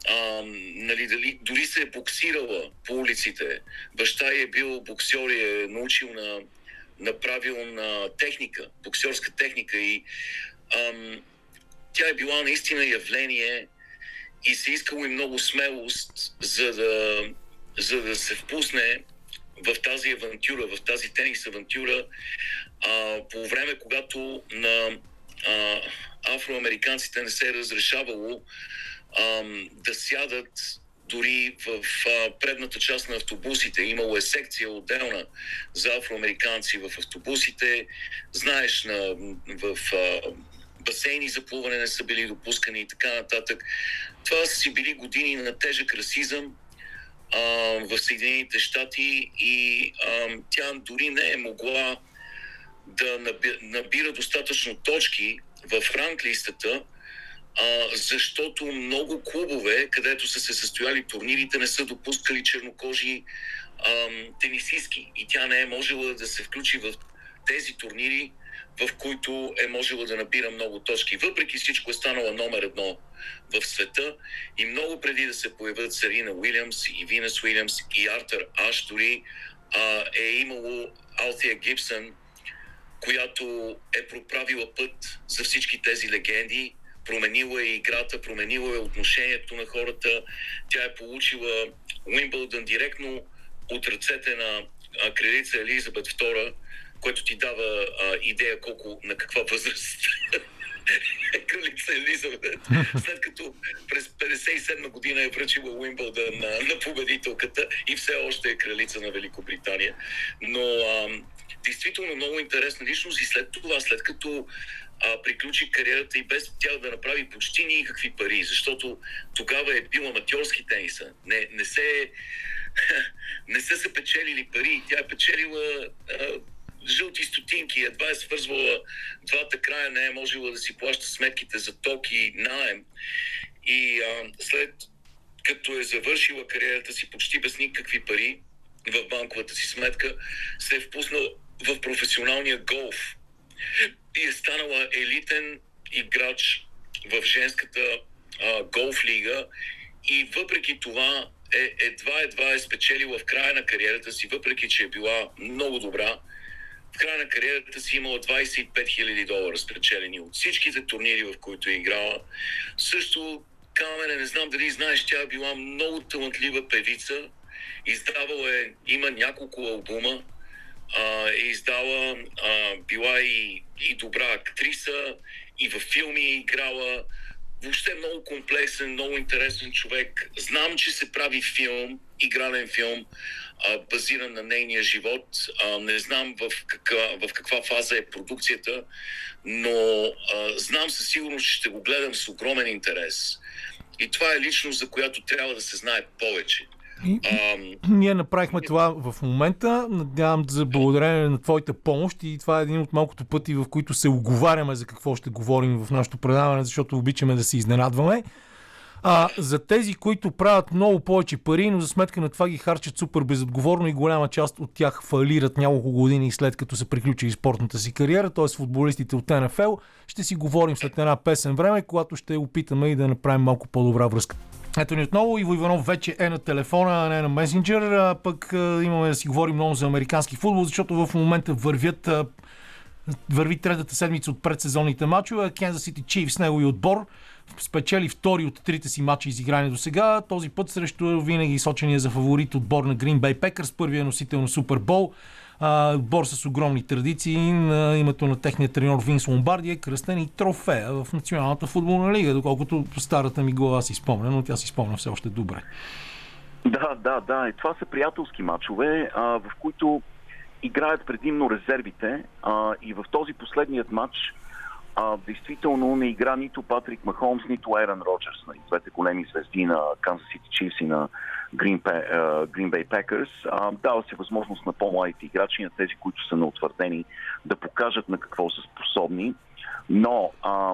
дори се е боксирала по улиците. Баща ѝ е бил боксер и е научил на правилна техника, боксерска техника и тя е била наистина явление и се искало и много смелост, за да се впусне в тази авантюра, в тази тенис авантюра, по време, когато на афроамериканците не се е разрешавало да сядат дори в предната част на автобусите. Имало е секция отделна за афроамериканци в автобусите. Знаеш, в басейни за плуване не са били допускани и така нататък. Това са си били години на тежък расизъм в Съединените щати и тя дори не е могла да набира достатъчно точки в ранглистата, защото много клубове, където са се състояли турнирите, не са допускали чернокожи тенисистки и тя не е можела да се включи в тези турнири, в които е можела да набира много точки. Въпреки всичко е станала номер 1 в света и много преди да се появят Серена Уилямс и Винес Уилямс и Артър Аш, дори е имало Алтия Гибсън, която е проправила път за всички тези легенди, променила е играта, променила е отношението на хората. Тя е получила Уимбълдън директно от ръцете на кралица Елизабет II, което ти дава идея на каква възраст кралица Елизабет, след като през 57 година е връчила Уимбълдън на победителката и все още е кралица на Великобритания. Но действително много интересна личност и след като приключи кариерата и без тя да направи почти никакви пари, защото тогава е бил аматьорски тениса. Не са се печелили пари, тя е печелила жълти стотинки, едва е свързвала двата края, не е можела да си плаща сметките за ток и наем. И след като е завършила кариерата си почти без никакви пари в банковата си сметка, се е впуснал в професионалния голф и е станала елитен играч в женската голф лига и въпреки това едва е спечелила в края на кариерата си, въпреки че е била много добра. В края на кариерата си имала $25 000 спечелени от всичките турнири, в които е играла. Също, Камене, не знам дали знаеш, тя е била много талантлива певица. Има няколко албума. Била и добра актриса, и във филми е играла. Въобще много комплексен, много интересен човек. Знам, че се прави игрален филм, базиран на нейния живот. Не знам в каква фаза е продукцията, но знам със сигурност, че ще го гледам с огромен интерес. И това е личност, за която трябва да се знае повече. Ние направихме това в момента. Надявам за благодарение на твоята помощ и това е един от малкото пъти, в които се оговаряме за какво ще говорим в нашото предаване, защото обичаме да се изненадваме. За тези, които правят много повече пари, но за сметка на това ги харчат супер безотговорно и голяма част от тях фалират няколко години след като са приключили спортната си кариера, т.е. футболистите от НФЛ, ще си говорим след една песен време, когато ще опитаме и да направим малко по-добра връзка. Ето ни отново, Иво Иванов вече е на телефона, а не на месенджер, пък имаме да си говорим много за американски футбол, защото в момента върви третата седмица от предсезонните мачове. Kansas City Chiefs, негови отбор, спечели втори от трите си мача изиграни до сега. Този път срещу винаги сочения за фаворит отбор на Green Bay Packers, първия носител на Супер Бол. Отбор с огромни традиции. На името на техния треньор Винс Ломбарди е кръстен и трофея в Националната футболна лига, доколкото старата ми глава си спомня, но тя си спомня все още добре. Да. И това са приятелски мачове, в които играят предимно резервите, и в този последният матч действително не игра нито Патрик Махомс, нито Ерън Роджерс, двете големи звезди на Kansas City Chiefs и на Green Bay Packers. Дава се възможност на по-младите играчи, на тези, които са неутвърдени, да покажат на какво са способни, но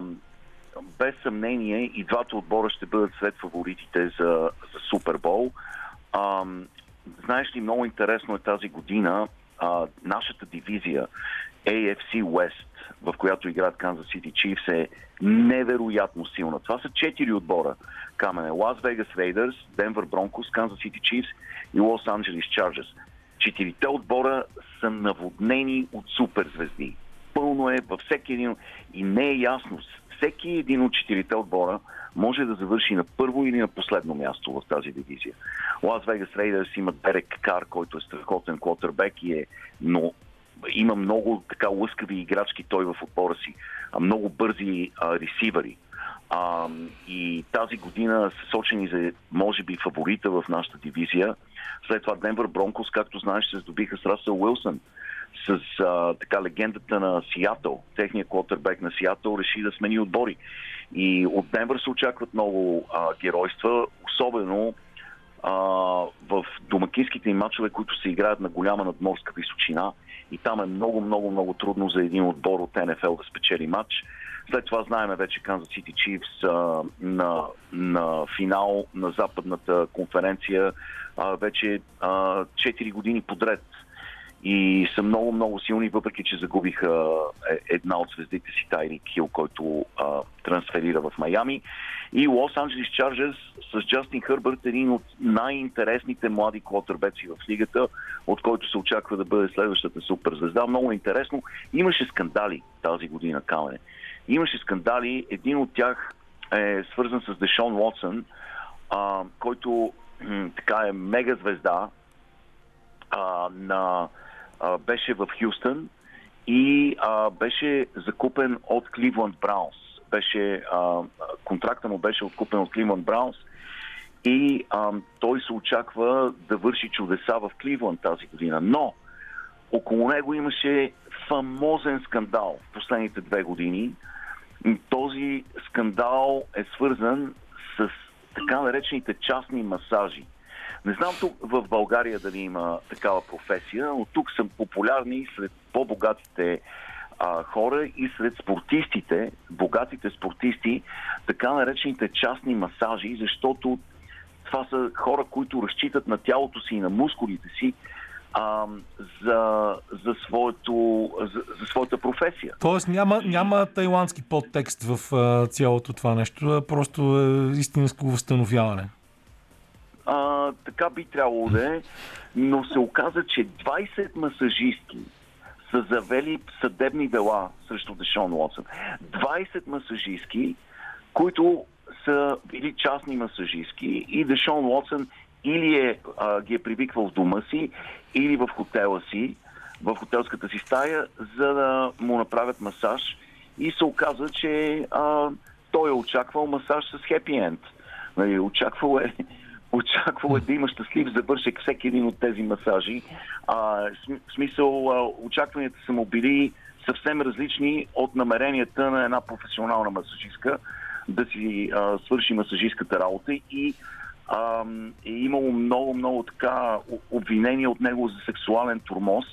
без съмнение и двата отбора ще бъдат сред фаворитите за Супер Бол. Знаеш ли, много интересно е тази година нашата дивизия AFC West, в която играят Kansas City Chiefs, е невероятно силна. Това са 4 отбора. Камене: Las Vegas Raiders, Denver Broncos, Kansas City Chiefs и Los Angeles Chargers. 4-те отбора са наводнени от суперзвезди. Пълно е във всеки един. И не е ясно. Всеки един от 4-те отбора може да завърши на първо или на последно място в тази дивизия. Las Vegas Raiders имат Дерек Кар, който е страхотен квотърбек но има много така лъскави играчки той в отбора си, много бързи ресивъри. И тази година са сочени за, може би, фаворита в нашата дивизия. След това Денвър Бронкос, както знаеш, се здобиха с Расъл Уилсън, с така легендата на Сиатъл. Техният квотърбек на Сиатъл реши да смени отбори. И от Денвър се очакват много геройства, особено в домакинските им мачове, които се играят на голяма надморска височина, и там е много трудно за един отбор от НФЛ да спечели матч. След това знаем вече Kansas City Chiefs на финал на западната конференция вече 4 години подред. и са много, много силни, въпреки че загубиха една от звездите си, Тайрик Хил, който трансферира в Майами. И Лос Анджелис Чарджърс с Джастин Хърбърт, един от най-интересните млади квотърбеци в лигата, от който се очаква да бъде следващата суперзвезда. Много интересно. Имаше скандали тази година, Камене. Имаше скандали. Един от тях е свързан с Дешон Уотсън, който така е мега звезда, беше в Хюстън и беше закупен от Кливланд Браунс. Контракта му беше откупен от Кливланд Браунс и той се очаква да върши чудеса в Кливланд тази година. Но около него имаше фамозен скандал в последните 2 години. Този скандал е свързан с така наречените частни масажи. Не знам тук в България дали има такава професия, но тук са популярни сред по-богатите хора и сред спортистите, богатите спортисти, така наречените частни масажи, защото това са хора, които разчитат на тялото си и на мускулите си за своята професия. Тоест няма тайландски подтекст в цялото това нещо, просто е истинско възстановяване. Така би трябвало да е, но се оказа, че 20 масажистки са завели съдебни дела срещу Дешон Уотсън. 20 масажистки, които са били частни масажистки и Дешон Уотсън или ги е привиквал в дома си, или в хотела си, в хотелската си стая, за да му направят масаж. И се оказа, че той е очаквал масаж с хепи енд. Очаквал е да има щастлив завършек всеки един от тези масажи. В смисъл, очакванията са му били съвсем различни от намеренията на една професионална масажистка да си свърши масажистката работа и е имало много така обвинения от него за сексуален тормоз.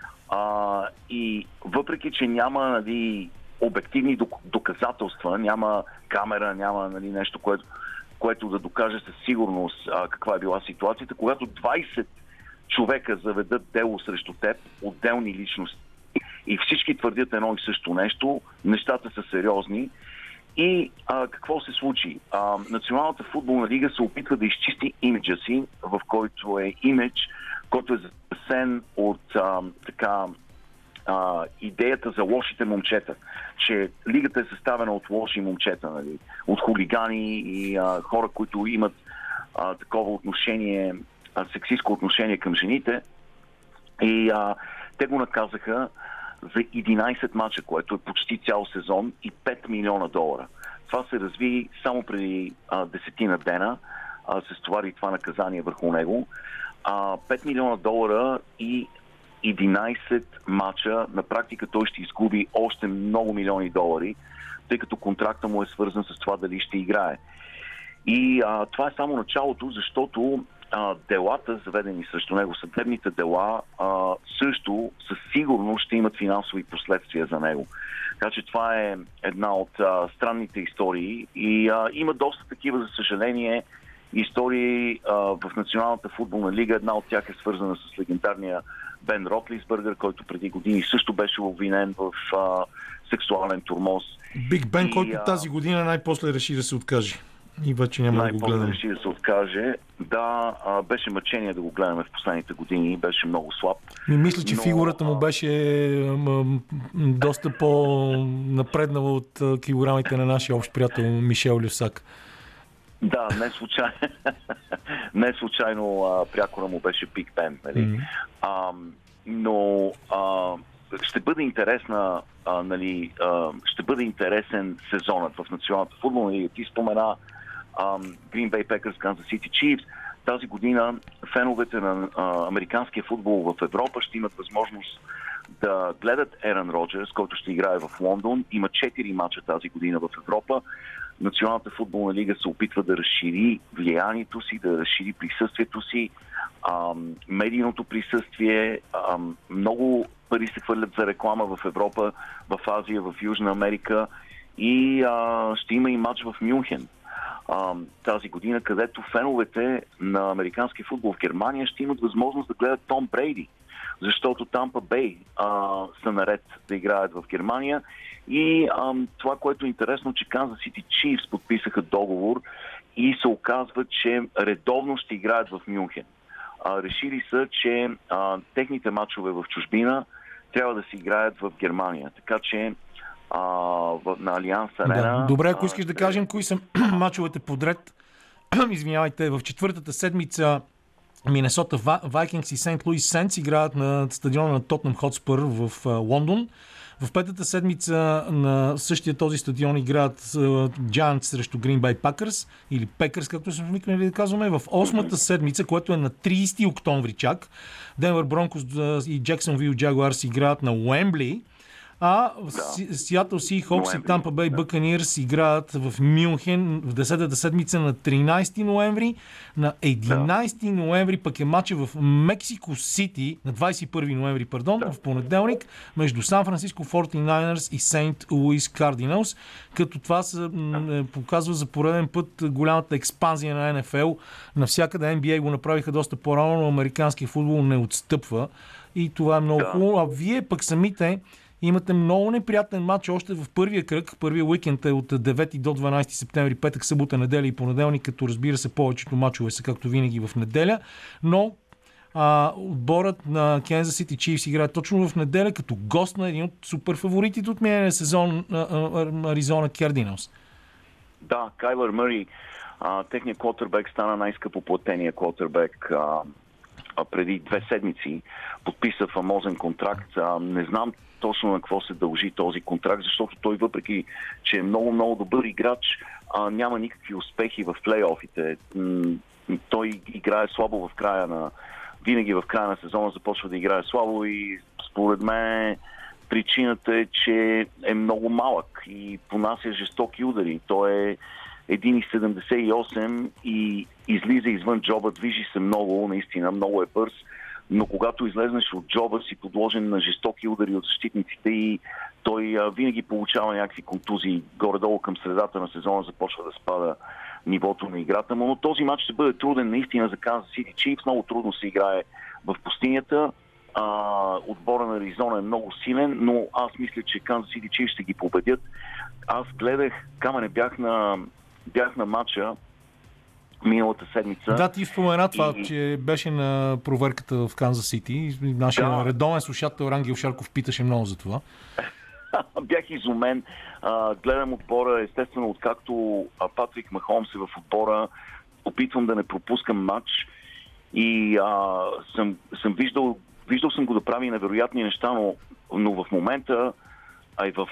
И въпреки, че няма обективни доказателства, няма камера, няма нещо, което да докаже със сигурност каква е била ситуацията, когато 20 човека заведат дело срещу теб, отделни личности, и всички твърдят едно и също нещо, нещата са сериозни. И какво се случи? Националната футболна лига се опитва да изчисти имиджа си, в който е имидж, който е засен от идеята за лошите момчета, че лигата е съставена от лоши момчета, нали? От хулигани и хора, които имат такова отношение, сексистско отношение към жените. И те го наказаха за 11 мача, което е почти цял сезон и $5 милиона. Това се разви само преди 10 дена, се стовари това наказание върху него. $5 милиона и 11 мача, на практика той ще изгуби още много милиони долари, тъй като контракта му е свързан с това дали ще играе. И това е само началото, защото делата, заведени срещу него, съдебните дела, също със сигурност ще имат финансови последствия за него. Така че това е една от странните истории и има доста такива, за съжаление, истории в Националната футболна лига. Една от тях е свързана с легендарния Бен Ротлисбъргър, който преди години също беше обвинен в сексуален тормоз. Биг Бен, който тази година най-после реши да се откаже. И вече няма да го гледаме. Реши да се откаже. Да, беше мъчение да го гледаме в последните години. Беше много слаб. Мисля, че фигурата му беше доста по-напреднала от килограмите на нашия общ приятел Мишел Люсак. Да, не случайно прякора му беше Биг Бен. Нали? Но ще бъде интересна, ще бъде интересен сезонът в Националната футболна лига. Ти спомена Green Bay Packers, Kansas City Chiefs. Тази година феновете на американския футбол в Европа ще имат възможност да гледат Ерън Роджерс, който ще играе в Лондон. Има 4 мача тази година в Европа. Националната футболна лига се опитва да разшири влиянието си, да разшири присъствието си, медийното присъствие. Много пари се хвърлят за реклама в Европа, в Азия, в Южна Америка и ще има и матч в Мюнхен. тази година, където феновете на американски футбол в Германия ще имат възможност да гледат Том Брейди, защото Тампа Бей са наред да играят в Германия. И това, което е интересно, че Канзас Сити Чифс подписаха договор и се оказва, че редовно ще играят в Мюнхен. Решили са, че техните матчове в чужбина трябва да се играят в Германия. Така че на Алианс Арена... Да. Добре, ако искаш да кажем кои са матчовете подред. Извинявайте, в четвъртата седмица Минесота Вайкингс и Сейнт Луис Сентс играят на стадиона на Тотнъм Хотспър в Лондон. В петата седмица на същия този стадион играят Giants срещу Green Bay Packers или Packers, както сме викнали да казваме. В осмата седмица, което е на 30 октомври чак, Денвър Бронкос и Джексонвил Джагуарс играят на Уембли, а Сиатъл Сихокс и Тампа Бей Бъканиърс играят в Мюнхен в 10-та седмица на 13 ноември. На 11 ноември пък е матча в Мексико Сити, на 21 ноември, в понеделник, между Сан Франциско 49ers и Сейнт Луис Кардиналс, като това се показва за пореден път голямата експанзия на НФЛ. Навсякъде NBA го направиха доста по-рано, но американски футбол не отстъпва и това е много хубаво. А вие пък самите имате много неприятен матч още в първия кръг. Първия уикенд е от 9 до 12 септември, петък, събота, неделя и понеделник, като разбира се повечето мачове са както винаги в неделя. Но отборът на Kansas City Chiefs играе точно в неделя като гост на един от супер фаворитите от миналия сезон Аризона Кардиналс. Да, Кайлър Мъри, техният квотърбек стана най-скъпо платения квотърбек преди 2 седмици. Подписа фамозен контракт. Не знам точно на какво се дължи този контракт, защото той, въпреки че е много добър играч, няма никакви успехи в плейофите. Той играе слабо винаги в края на сезона започва да играе слабо и според мен причината е, че е много малък и понася жестоки удари. Той е 1,78 и излиза извън джоба, движи се много, наистина много е бърз, но когато излезнеш от джоба си подложен на жестоки удари от защитниците и той винаги получава някакви контузии. Горе-долу към средата на сезона започва да спада нивото на играта му, но този матч ще бъде труден наистина за Kansas City Chiefs. Много трудно се играе в пустинята. Отбора на Аризона е много силен, но аз мисля, че Kansas City Chiefs ще ги победят. Аз гледах, бях на матча миналата седмица. Да, ти спомена това, че беше на проверката в Канзас Сити. Нашия редовен слушател Рангел Шарков питаше много за това. Бях изумен. Гледам отбора, естествено, откакто Патрик Махомс е в отбора, опитвам да не пропускам матч и съм виждал съм го да прави невероятни неща, но в момента в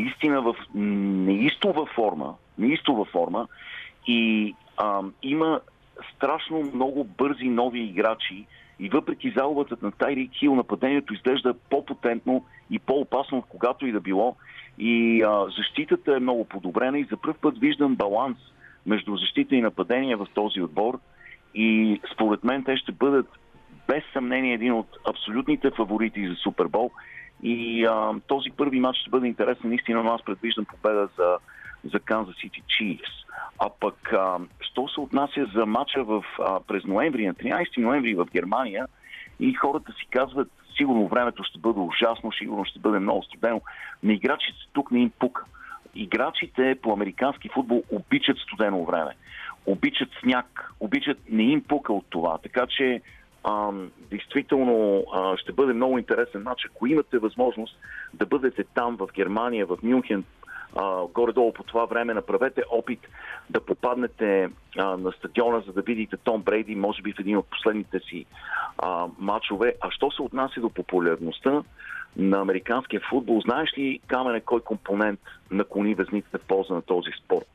неистова форма и има страшно много бързи нови играчи и въпреки загубата на Тайрик Хил, нападението изглежда по-потентно и по-опасно от когато и да било. И защитата е много подобрена и за пръв път виждам баланс между защита и нападение в този отбор. И според мен те ще бъдат без съмнение един от абсолютните фаворити за Супербол. И този първи матч ще бъде интересен наистина, но аз предвиждам победа за Kansas City Chiefs. А пък, що се отнася за матча през ноември, на 13 ноември в Германия, и хората си казват, сигурно времето ще бъде ужасно, сигурно ще бъде много студено. На играчите тук не им пука. Играчите по американски футбол обичат студено време. Обичат сняг. Не им пука от това. Така че действително ще бъде много интересен матч. Ако имате възможност да бъдете там в Германия, в Мюнхен, горе-долу по това време, направете опит да попаднете на стадиона, за да видите Том Брейди, може би в един от последните си матчове. А що се отнася до популярността на американския футбол, знаеш ли, Камене, кой компонент наклони везниците в полза на този спорт?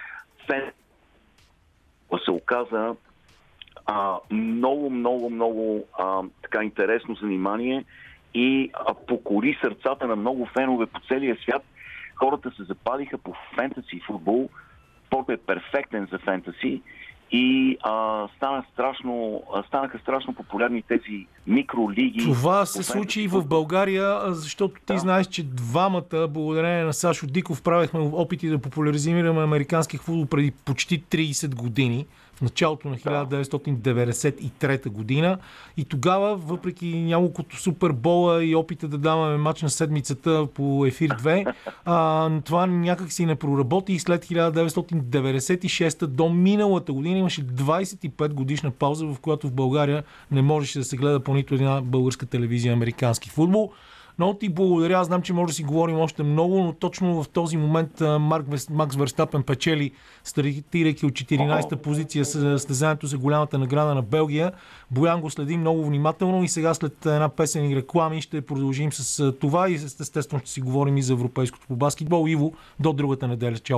Се оказа много така интересно занимание и покори сърцата на много фенове по целия свят. Хората се запалиха по фентаси футбол. Спортът е перфектен за фентаси и станаха страшно популярни тези микролиги. Това се случи и в България, защото ти знаеш, че двамата, благодарение на Сашо Диков, правихме опити да популяризираме американски футбол преди почти 30 години, в началото на 1993 година. И тогава, въпреки няколкото супербола и опита да даваме мач на седмицата по Ефир 2, това някак си не проработи и след 1996 до миналата година имаше 25 годишна пауза, в която в България не можеше да се гледа по нито една българска телевизия американски футбол. Много ти благодаря. Аз знам, че може да си говорим още много, но точно в този момент Макс Верстапен печели, стартирайки от 14-та позиция състезанието за голямата награда на Белгия. Боян го следи много внимателно и сега след една песен и реклами ще продължим с това и естествено ще си говорим и за европейското по баскетбол. Иво, до другата неделя. Чао!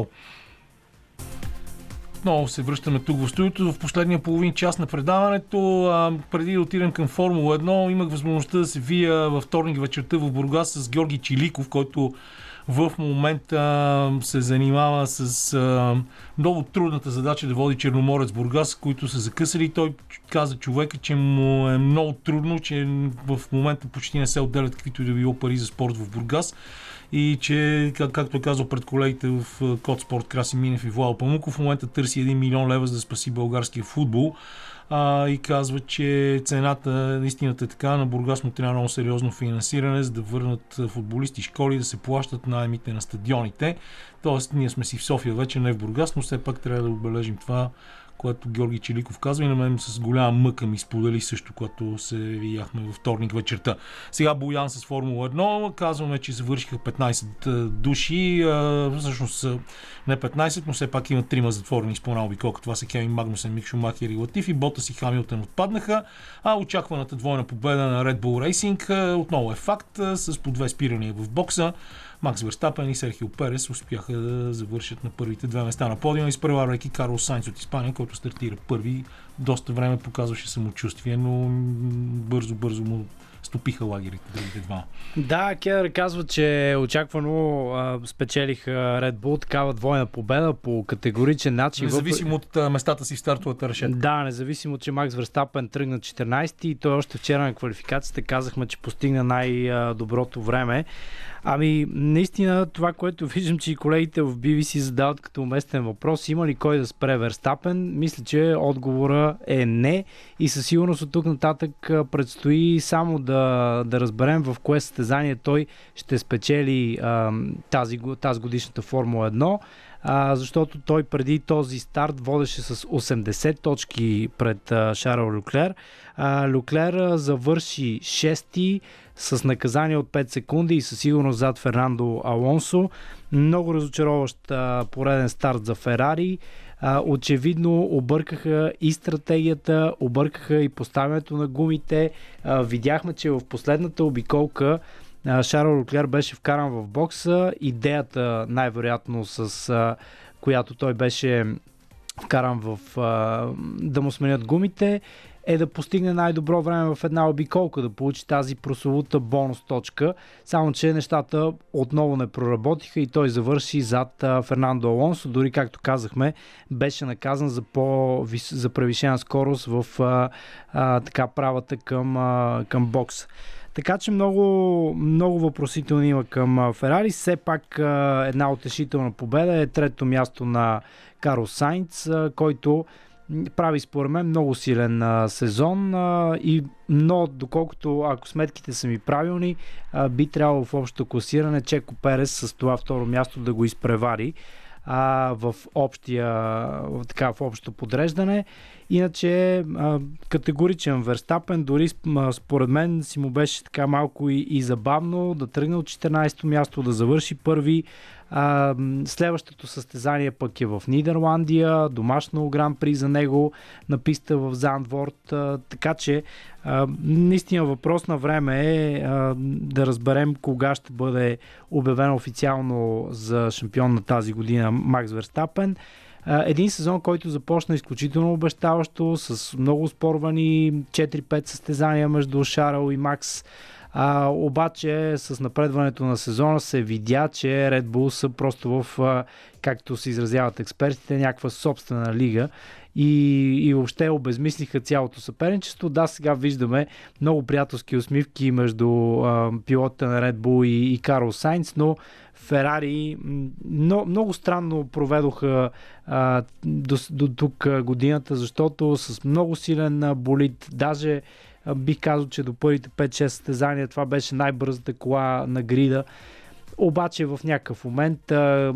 Отново се връщаме тук в студиото в последния половин час на предаването. Преди да отидем към Формула 1, имах възможността да се вия във вторник вечерта в Бургас с Георги Чиликов, който в момента се занимава с много трудната задача да води Черноморец Бургас, които са закъсали. Той каза човека, че му е много трудно, че в момента почти не се отделят каквито и да било пари за спорт в Бургас. И че, както е казал пред колегите в Код Спорт Краси Минев и Владо Памуков, в момента търси 1 милион лева за да спаси българския футбол. И казва, че цената, истината е така, на Бургас му трябва много сериозно финансиране, за да върнат футболисти, школи, да се плащат наемите на стадионите. Тоест, ние сме си в София вече, не в Бургас, но все пак трябва да отбележим това, което Георги Чиликов казва и на мен с голяма мъка ми сподели също, когато се видяхме във вторник вечерта. Сега Боян с Формула 1. Казваме, че завършиха 15 души. Всъщност не 15, но все пак има 3 затворени с по-една обиколка. Това са Кевин Магнусен, Мик Шумахер и Латифи. Ботас и Хамилтън отпаднаха. Очакваната двойна победа на Red Bull Racing отново е факт с по 2 спирания в бокса. Макс Верстапен и Серхио Перес успяха да завършат на първите 2 места на подиума, изпреварвайки Карлос Сайнц от Испания, който стартира първи. Доста време показваше самочувствие, но бързо му стопиха лагерите другите два. Да, Кедър казва, че очаквано спечелиха Red Bull такава двойна победа по категоричен начин. Независимо от местата си в стартовата решетка. Да, независимо, че Макс Верстапен тръгна 14-ти и той още вчера на квалификацията казахме, че постигна най-доброто време. Наистина това, което виждам, че и колегите в BBC задават като уместен въпрос, има ли кой да спре Верстапен? Мисля, че отговора е не и със сигурност от тук нататък предстои само да разберем в кое състезание той ще спечели тази годишната Формула 1, защото той преди този старт водеше с 80 точки пред Шарл Люклер. Люклер завърши 6-ти с наказание от 5 секунди и със сигурност зад Фернандо Алонсо. Много разочароващ пореден старт за Ферари. Очевидно объркаха и стратегията, объркаха и поставянето на гумите. Видяхме, че в последната обиколка Шарл Люклер беше вкаран в бокса. Идеята, най-вероятно, с която той беше вкаран да му сменят гумите, е да постигне най-добро време в една обиколка, да получи тази прословута бонус точка. Само че нещата отново не проработиха и той завърши зад Фернандо Алонсо. Дори, както казахме, беше наказан за превишена скорост в правата към бокса. Така че много въпросителни има към Ферари. Все пак една утешителна победа е трето място на Карлос Сайнц, който прави според мен много силен сезон, но доколкото, ако сметките са ми правилни, би трябвало в общото класиране Чеко Перес с това второ място да го изпревари в общото подреждане. Иначе категоричен Верстапен, дори според мен си му беше така малко и забавно да тръгне от 14-то място, да завърши първи. Следващото състезание пък е в Нидерландия, домашно гран-при за него на писта в Зандворт, така че наистина въпрос на време е да разберем кога ще бъде обявен официално за шампион на тази година Макс Верстапен. Един сезон, който започна изключително обещаващо, с много спорвани 4-5 състезания между Шарл и Макс. Обаче с напредването на сезона се видя, че Red Bull са просто в, както се изразяват експертите, някаква собствена лига и въобще обезмислиха цялото съперничество. Да, сега виждаме много приятелски усмивки между пилотите на Red Bull и Карлос Сайнц, но Ферари много странно проведоха до тук годината, защото с много силен болид, даже бих казал, че до първите 5-6 състезания това беше най-бързата кола на грида. Обаче в някакъв момент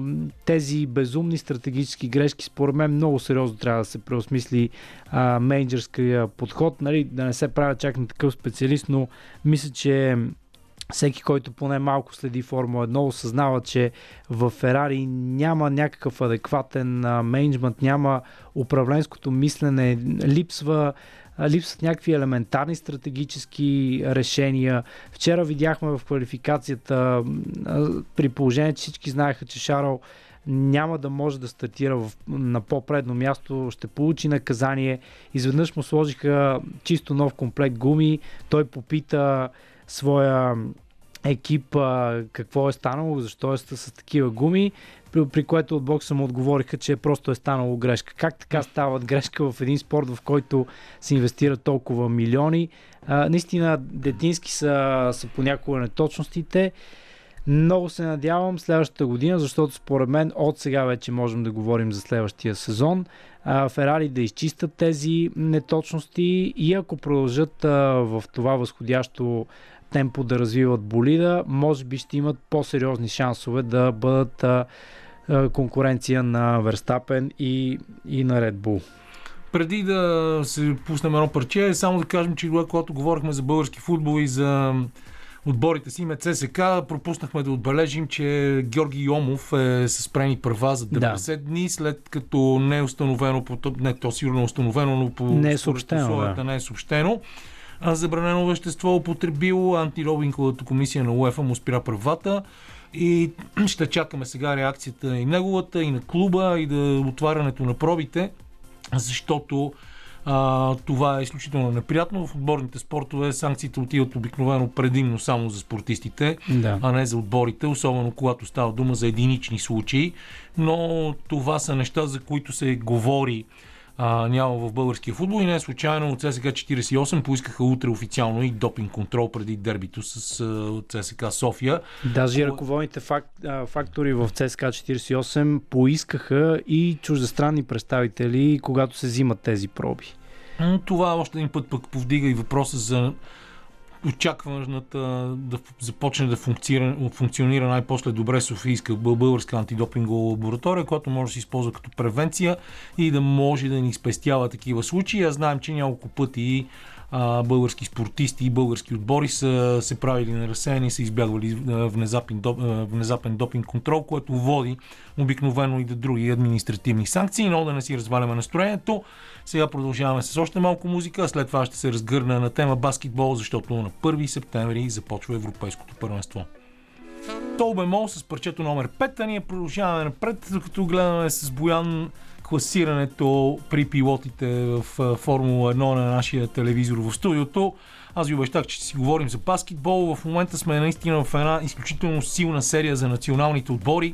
тези безумни стратегически грешки, според мен много сериозно трябва да се преосмисли мениджърския подход, нали, да не се правя чак на такъв специалист, но мисля, че всеки, който поне малко следи Формула 1, осъзнава, че в Ферари няма някакъв адекватен мениджмънт, няма управленското мислене, липсват някакви елементарни стратегически решения. Вчера видяхме в квалификацията, при положение, че всички знаеха, че Шарл няма да може да стартира на по-предно място, ще получи наказание. Изведнъж му сложиха чисто нов комплект гуми, той попита своя екип какво е станало, защо е с такива гуми, при което от бокса му отговориха, че просто е станало грешка. Как така стават грешка в един спорт, в който се инвестират толкова милиони? Наистина детински са понякога неточностите. Много се надявам следващата година, защото според мен от сега вече можем да говорим за следващия сезон. Ферари да изчистят тези неточности и ако продължат в това възходящо темпо да развиват болида, може би ще имат по-сериозни шансове да бъдат конкуренция на Верстапен и на Red Bull. Преди да се пуснем едно парче, само да кажем, че когато говорихме за български футбол и за отборите си име ЦСК, пропуснахме да отбележим, че Георги Йомов е с спрени права за 90 дни, след като не е установено, то сигурно е установено, но по не е съобщено, не е съобщено. Забранено вещество употребил, антидопинговата комисия на УЕФА му спира правата и ще чакаме сега реакцията и неговата, и на клуба, и да отварянето на пробите, защото това е изключително неприятно. В отборните спортове санкциите отиват обикновено предимно само за спортистите, а не за отборите, особено когато става дума за единични случаи, но това са неща, за които се говори няма в българския футбол и не е случайно от ЦСКА 48 поискаха утре официално и допинг контрол преди дербито с ЦСКА София. Даже и ръководните фактори в ЦСКА 48 поискаха и чуждестранни представители, когато се взимат тези проби. Това още един път пък повдига и въпроса за очакваната да започне да функционира най-после добре Софийска българска антидопингова лаборатория, която може да се използва като превенция и да може да ни спестява такива случаи. Аз знаем, че няколко пъти български спортисти и български отбори са се правили на разсеяни и са избягвали внезапен допинг контрол, което води обикновено и до други административни санкции, но да не си разваляме настроението. Сега продължаваме с още малко музика, а след това ще се разгърна на тема баскетбол, защото на 1 септември започва Европейското първенство. Тол бемол с парчето номер 5, а ние продължаваме напред, докато гледаме с Боян класирането при пилотите в Формула 1 на нашия телевизор в студиото. Аз ви обещах, че ще си говорим за баскетбол. В момента сме наистина в една изключително силна серия за националните отбори.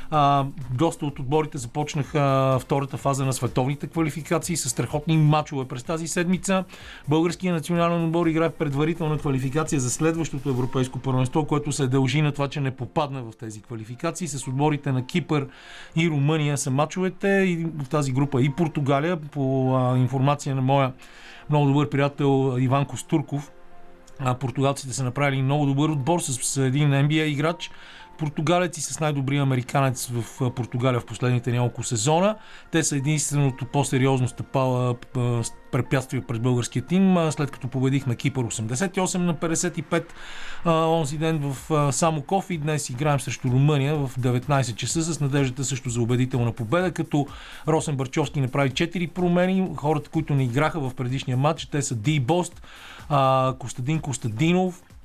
Доста от отборите започнаха втората фаза на световните квалификации с страхотни мачове през тази седмица. Българският национален отбор играе в предварителна квалификация за следващото европейско първенство, което се дължи на това, че не попадна в тези квалификации. С отборите на Кипър и Румъния са мачовете и в тази група и Португалия. По информация на моя много добър приятел Иван Костурков, португалците са направили много добър отбор с един NBA играч, португалец и с най-добрия американец в Португалия в последните няколко сезона. Те са единственото по-сериозно стъпало препятствие пред българския тим, след като победихме Кипър 88 на 55 онзи ден в Самоков и днес играем срещу Румъния в 19 часа с надеждата също за убедителна победа, като Росен Барчовски направи 4 промени. Хората, които не играха в предишния матч, те са Ди Бост, Константин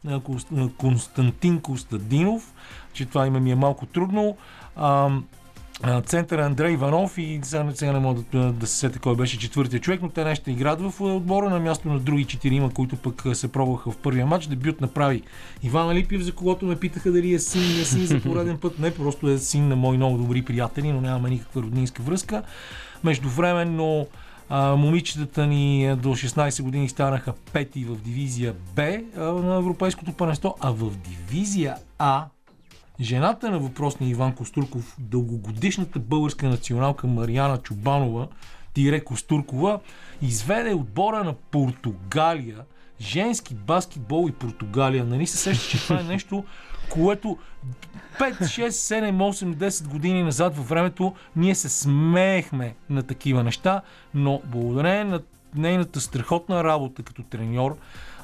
Костадинов, че това име ми е малко трудно. центъра Андрей Иванов и сега не мога да се сетя кой беше четвъртия човек, но те нещо играят в отбора на място на други 4, които пък се пробваха в първия матч. Дебют направи Иван Алипиев, за когото ме питаха дали е син за пореден път. Не, просто е син на мои много добри приятели, но нямаме никаква роднинска връзка. Междувременно момичетата ни до 16 години станаха пети в дивизия Б на Европейското първенство, а в дивизия А жената на въпросния Иван Костурков, дългогодишната българска националка Мариана Чубанова, Костуркова, изведе отбора на Португалия, женски баскетбол и Португалия. Нали се сеща, че това е нещо, което 5, 6, 7, 8, 10 години назад във времето ние се смеехме на такива неща, но благодарение на нейната страхотна работа като треньор,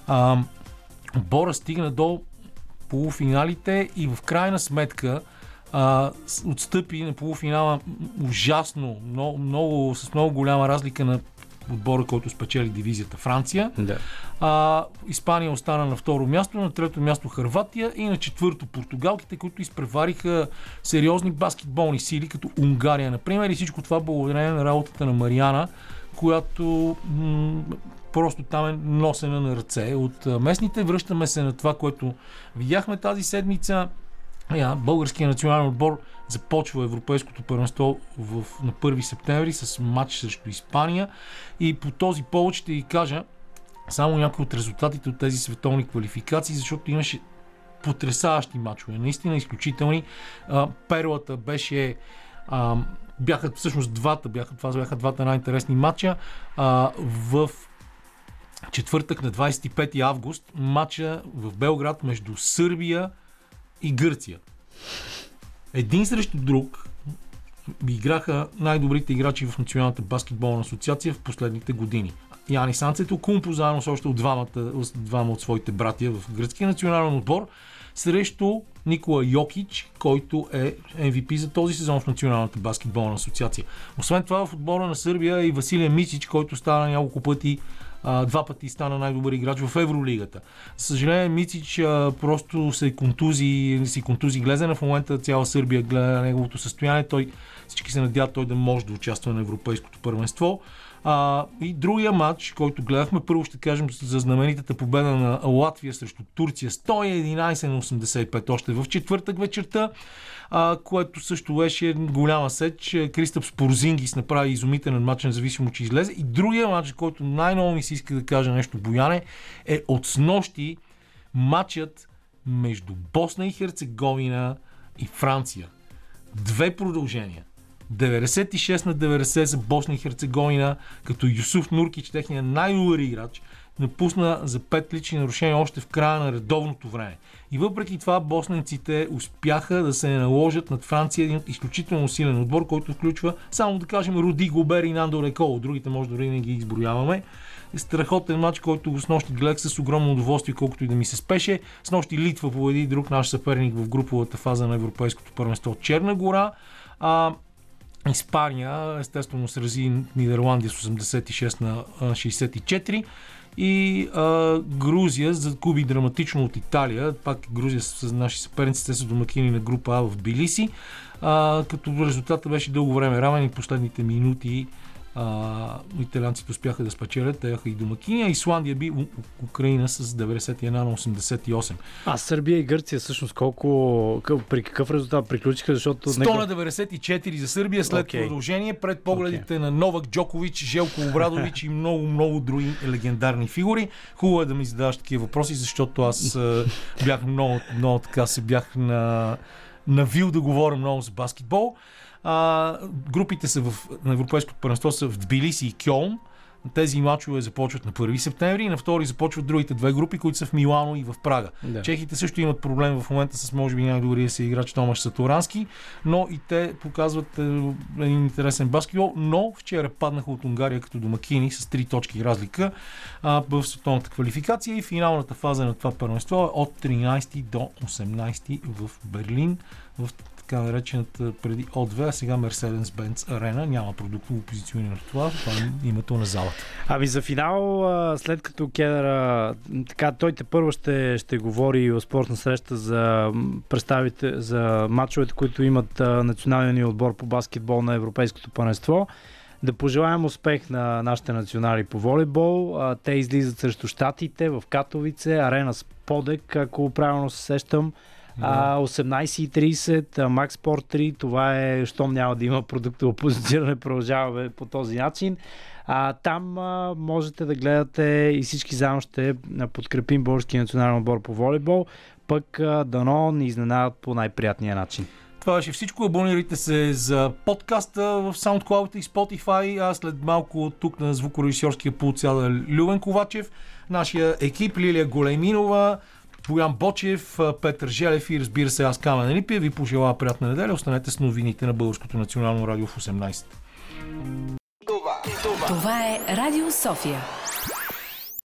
отбора стигна до полуфиналите и в крайна сметка отстъпи на полуфинала ужасно, с много голяма разлика на отбора, който спечели дивизията Франция. Да. Испания остана на второ място, на трето място Хърватия и на четвърто португалките, които изпревариха сериозни баскетболни сили, като Унгария, например, и всичко това благодарение на работата на Мариана, която просто там е носена на ръце от местните. Връщаме се на това, което видяхме тази седмица. Българският национален отбор започва европейското първенство на 1 септември с матч срещу Испания и по този повод ще ви кажа само някои от резултатите от тези световни квалификации, защото имаше потресаващи мачове, наистина изключителни. Перлата беше бяха всъщност двата най-интересни матча. В четвъртък на 25 август матча в Белград между Сърбия и Гърция. Един срещу друг играха най-добрите играчи в Националната баскетболна асоциация в последните години. Янис Антетокумпо заедно с още двама от своите братия в гръцкия национален отбор срещу Никола Йокич, който е MVP за този сезон в Националната баскетболна асоциация. Освен това в отбора на Сърбия е и Василия Мицич, който стана няколко пъти, два пъти стана най-добър играч в Евролигата. За съжаление, Мицич просто се контузи глезена. В момента цяла Сърбия гледа неговото състояние. Всички се надяват той да може да участва на Европейското първенство. И другия матч, който гледахме, първо ще кажем за знаменитата победа на Латвия срещу Турция 111-85 още в четвъртък вечерта, което също беше голяма сеч. Кристапс Порзингис направи изумителен матч, независимо че излезе. И другия матч, който най-ново ми се иска да кажа нещо, Бояне, е от снощи матчът между Босна и Херцеговина и Франция. Две продължения. 96-90 за Босна и Херцеговина, като Юсуф Нуркич, техният най-добър играч, напусна за 5 лични нарушения още в края на редовното време. И въпреки това босненците успяха да се наложат над Франция, един изключително силен отбор, който включва, само да кажем, Руди Гобер и Нандо Рекол. Другите може дори не ги изброяваме. Страхотен матч, който с нощи гледах с огромно удоволствие, колкото и да ми се спеше. С нощи Литва победи друг наш съперник в груповата фаза на Европейското първенство Черна гора. Испания естествено срази Нидерландия с 86 на 64 и Грузия загуби драматично от Италия. Пак Грузия с наши съперници, те са домакини на група А в Тбилиси, като резултатът беше дълго време равен и последните минути италианците успяха да спечелят, те бяха и домакини, а Исландия би Украина с 91 на 88. Сърбия и Гърция всъщност при какъв резултат приключиха, защото 100 на 94 за Сърбия след продължение пред погледите на Новак Джокович, Желко Обрадович и много други легендарни фигури. Хубаво е да ми задаваш такива въпроси, защото аз бях много така се бях навил да говоря много за баскетбол. Групите са на Европейското първенство са в Тбилиси и Кьолн. Тези мачове започват на 1 септември и на 2 започват другите две групи, които са в Милано и в Прага. Да. Чехите също имат проблем в момента с може би най-добрия си играч Томаш Сатурански, но и те показват един интересен баскетбол, но вчера паднаха от Унгария като домакини с 3 точки разлика в световната квалификация и финалната фаза на това първенство е от 13 до 18 в Берлин, в така наречената преди O2, а сега Mercedes-Benz Арена. Няма продуктово позициониране в това е името на залата. Ами за финал, след като Кедър, така, той тепърва ще говори в спортна среща за мачовете, които имат националния ни отбор по баскетбол на Европейското първенство. Да пожелаем успех на нашите национали по волейбол. Те излизат срещу Щатите в Катовице, Арена Сподек, ако правилно се сещам. 18:30, Макс Спорт 3, това е, щом няма да има продуктово позициониране, продължаваме по този начин. Там можете да гледате и всички заедно ще подкрепим българския национален отбор по волейбол, пък дано ни изненадат по най-приятния начин. Това беше всичко. Абонирайте се за подкаста в SoundCloud и Spotify. След малко тук на звукорежисьорския пулт сяда Любен Ковачев, нашия екип Лилия Големинова, Боян Бочев, Петър Желев и разбира се аз, Камен Липиев. Ви пожелава приятна неделя. Останете с новините на Българското национално радио в 18. Това е Радио София.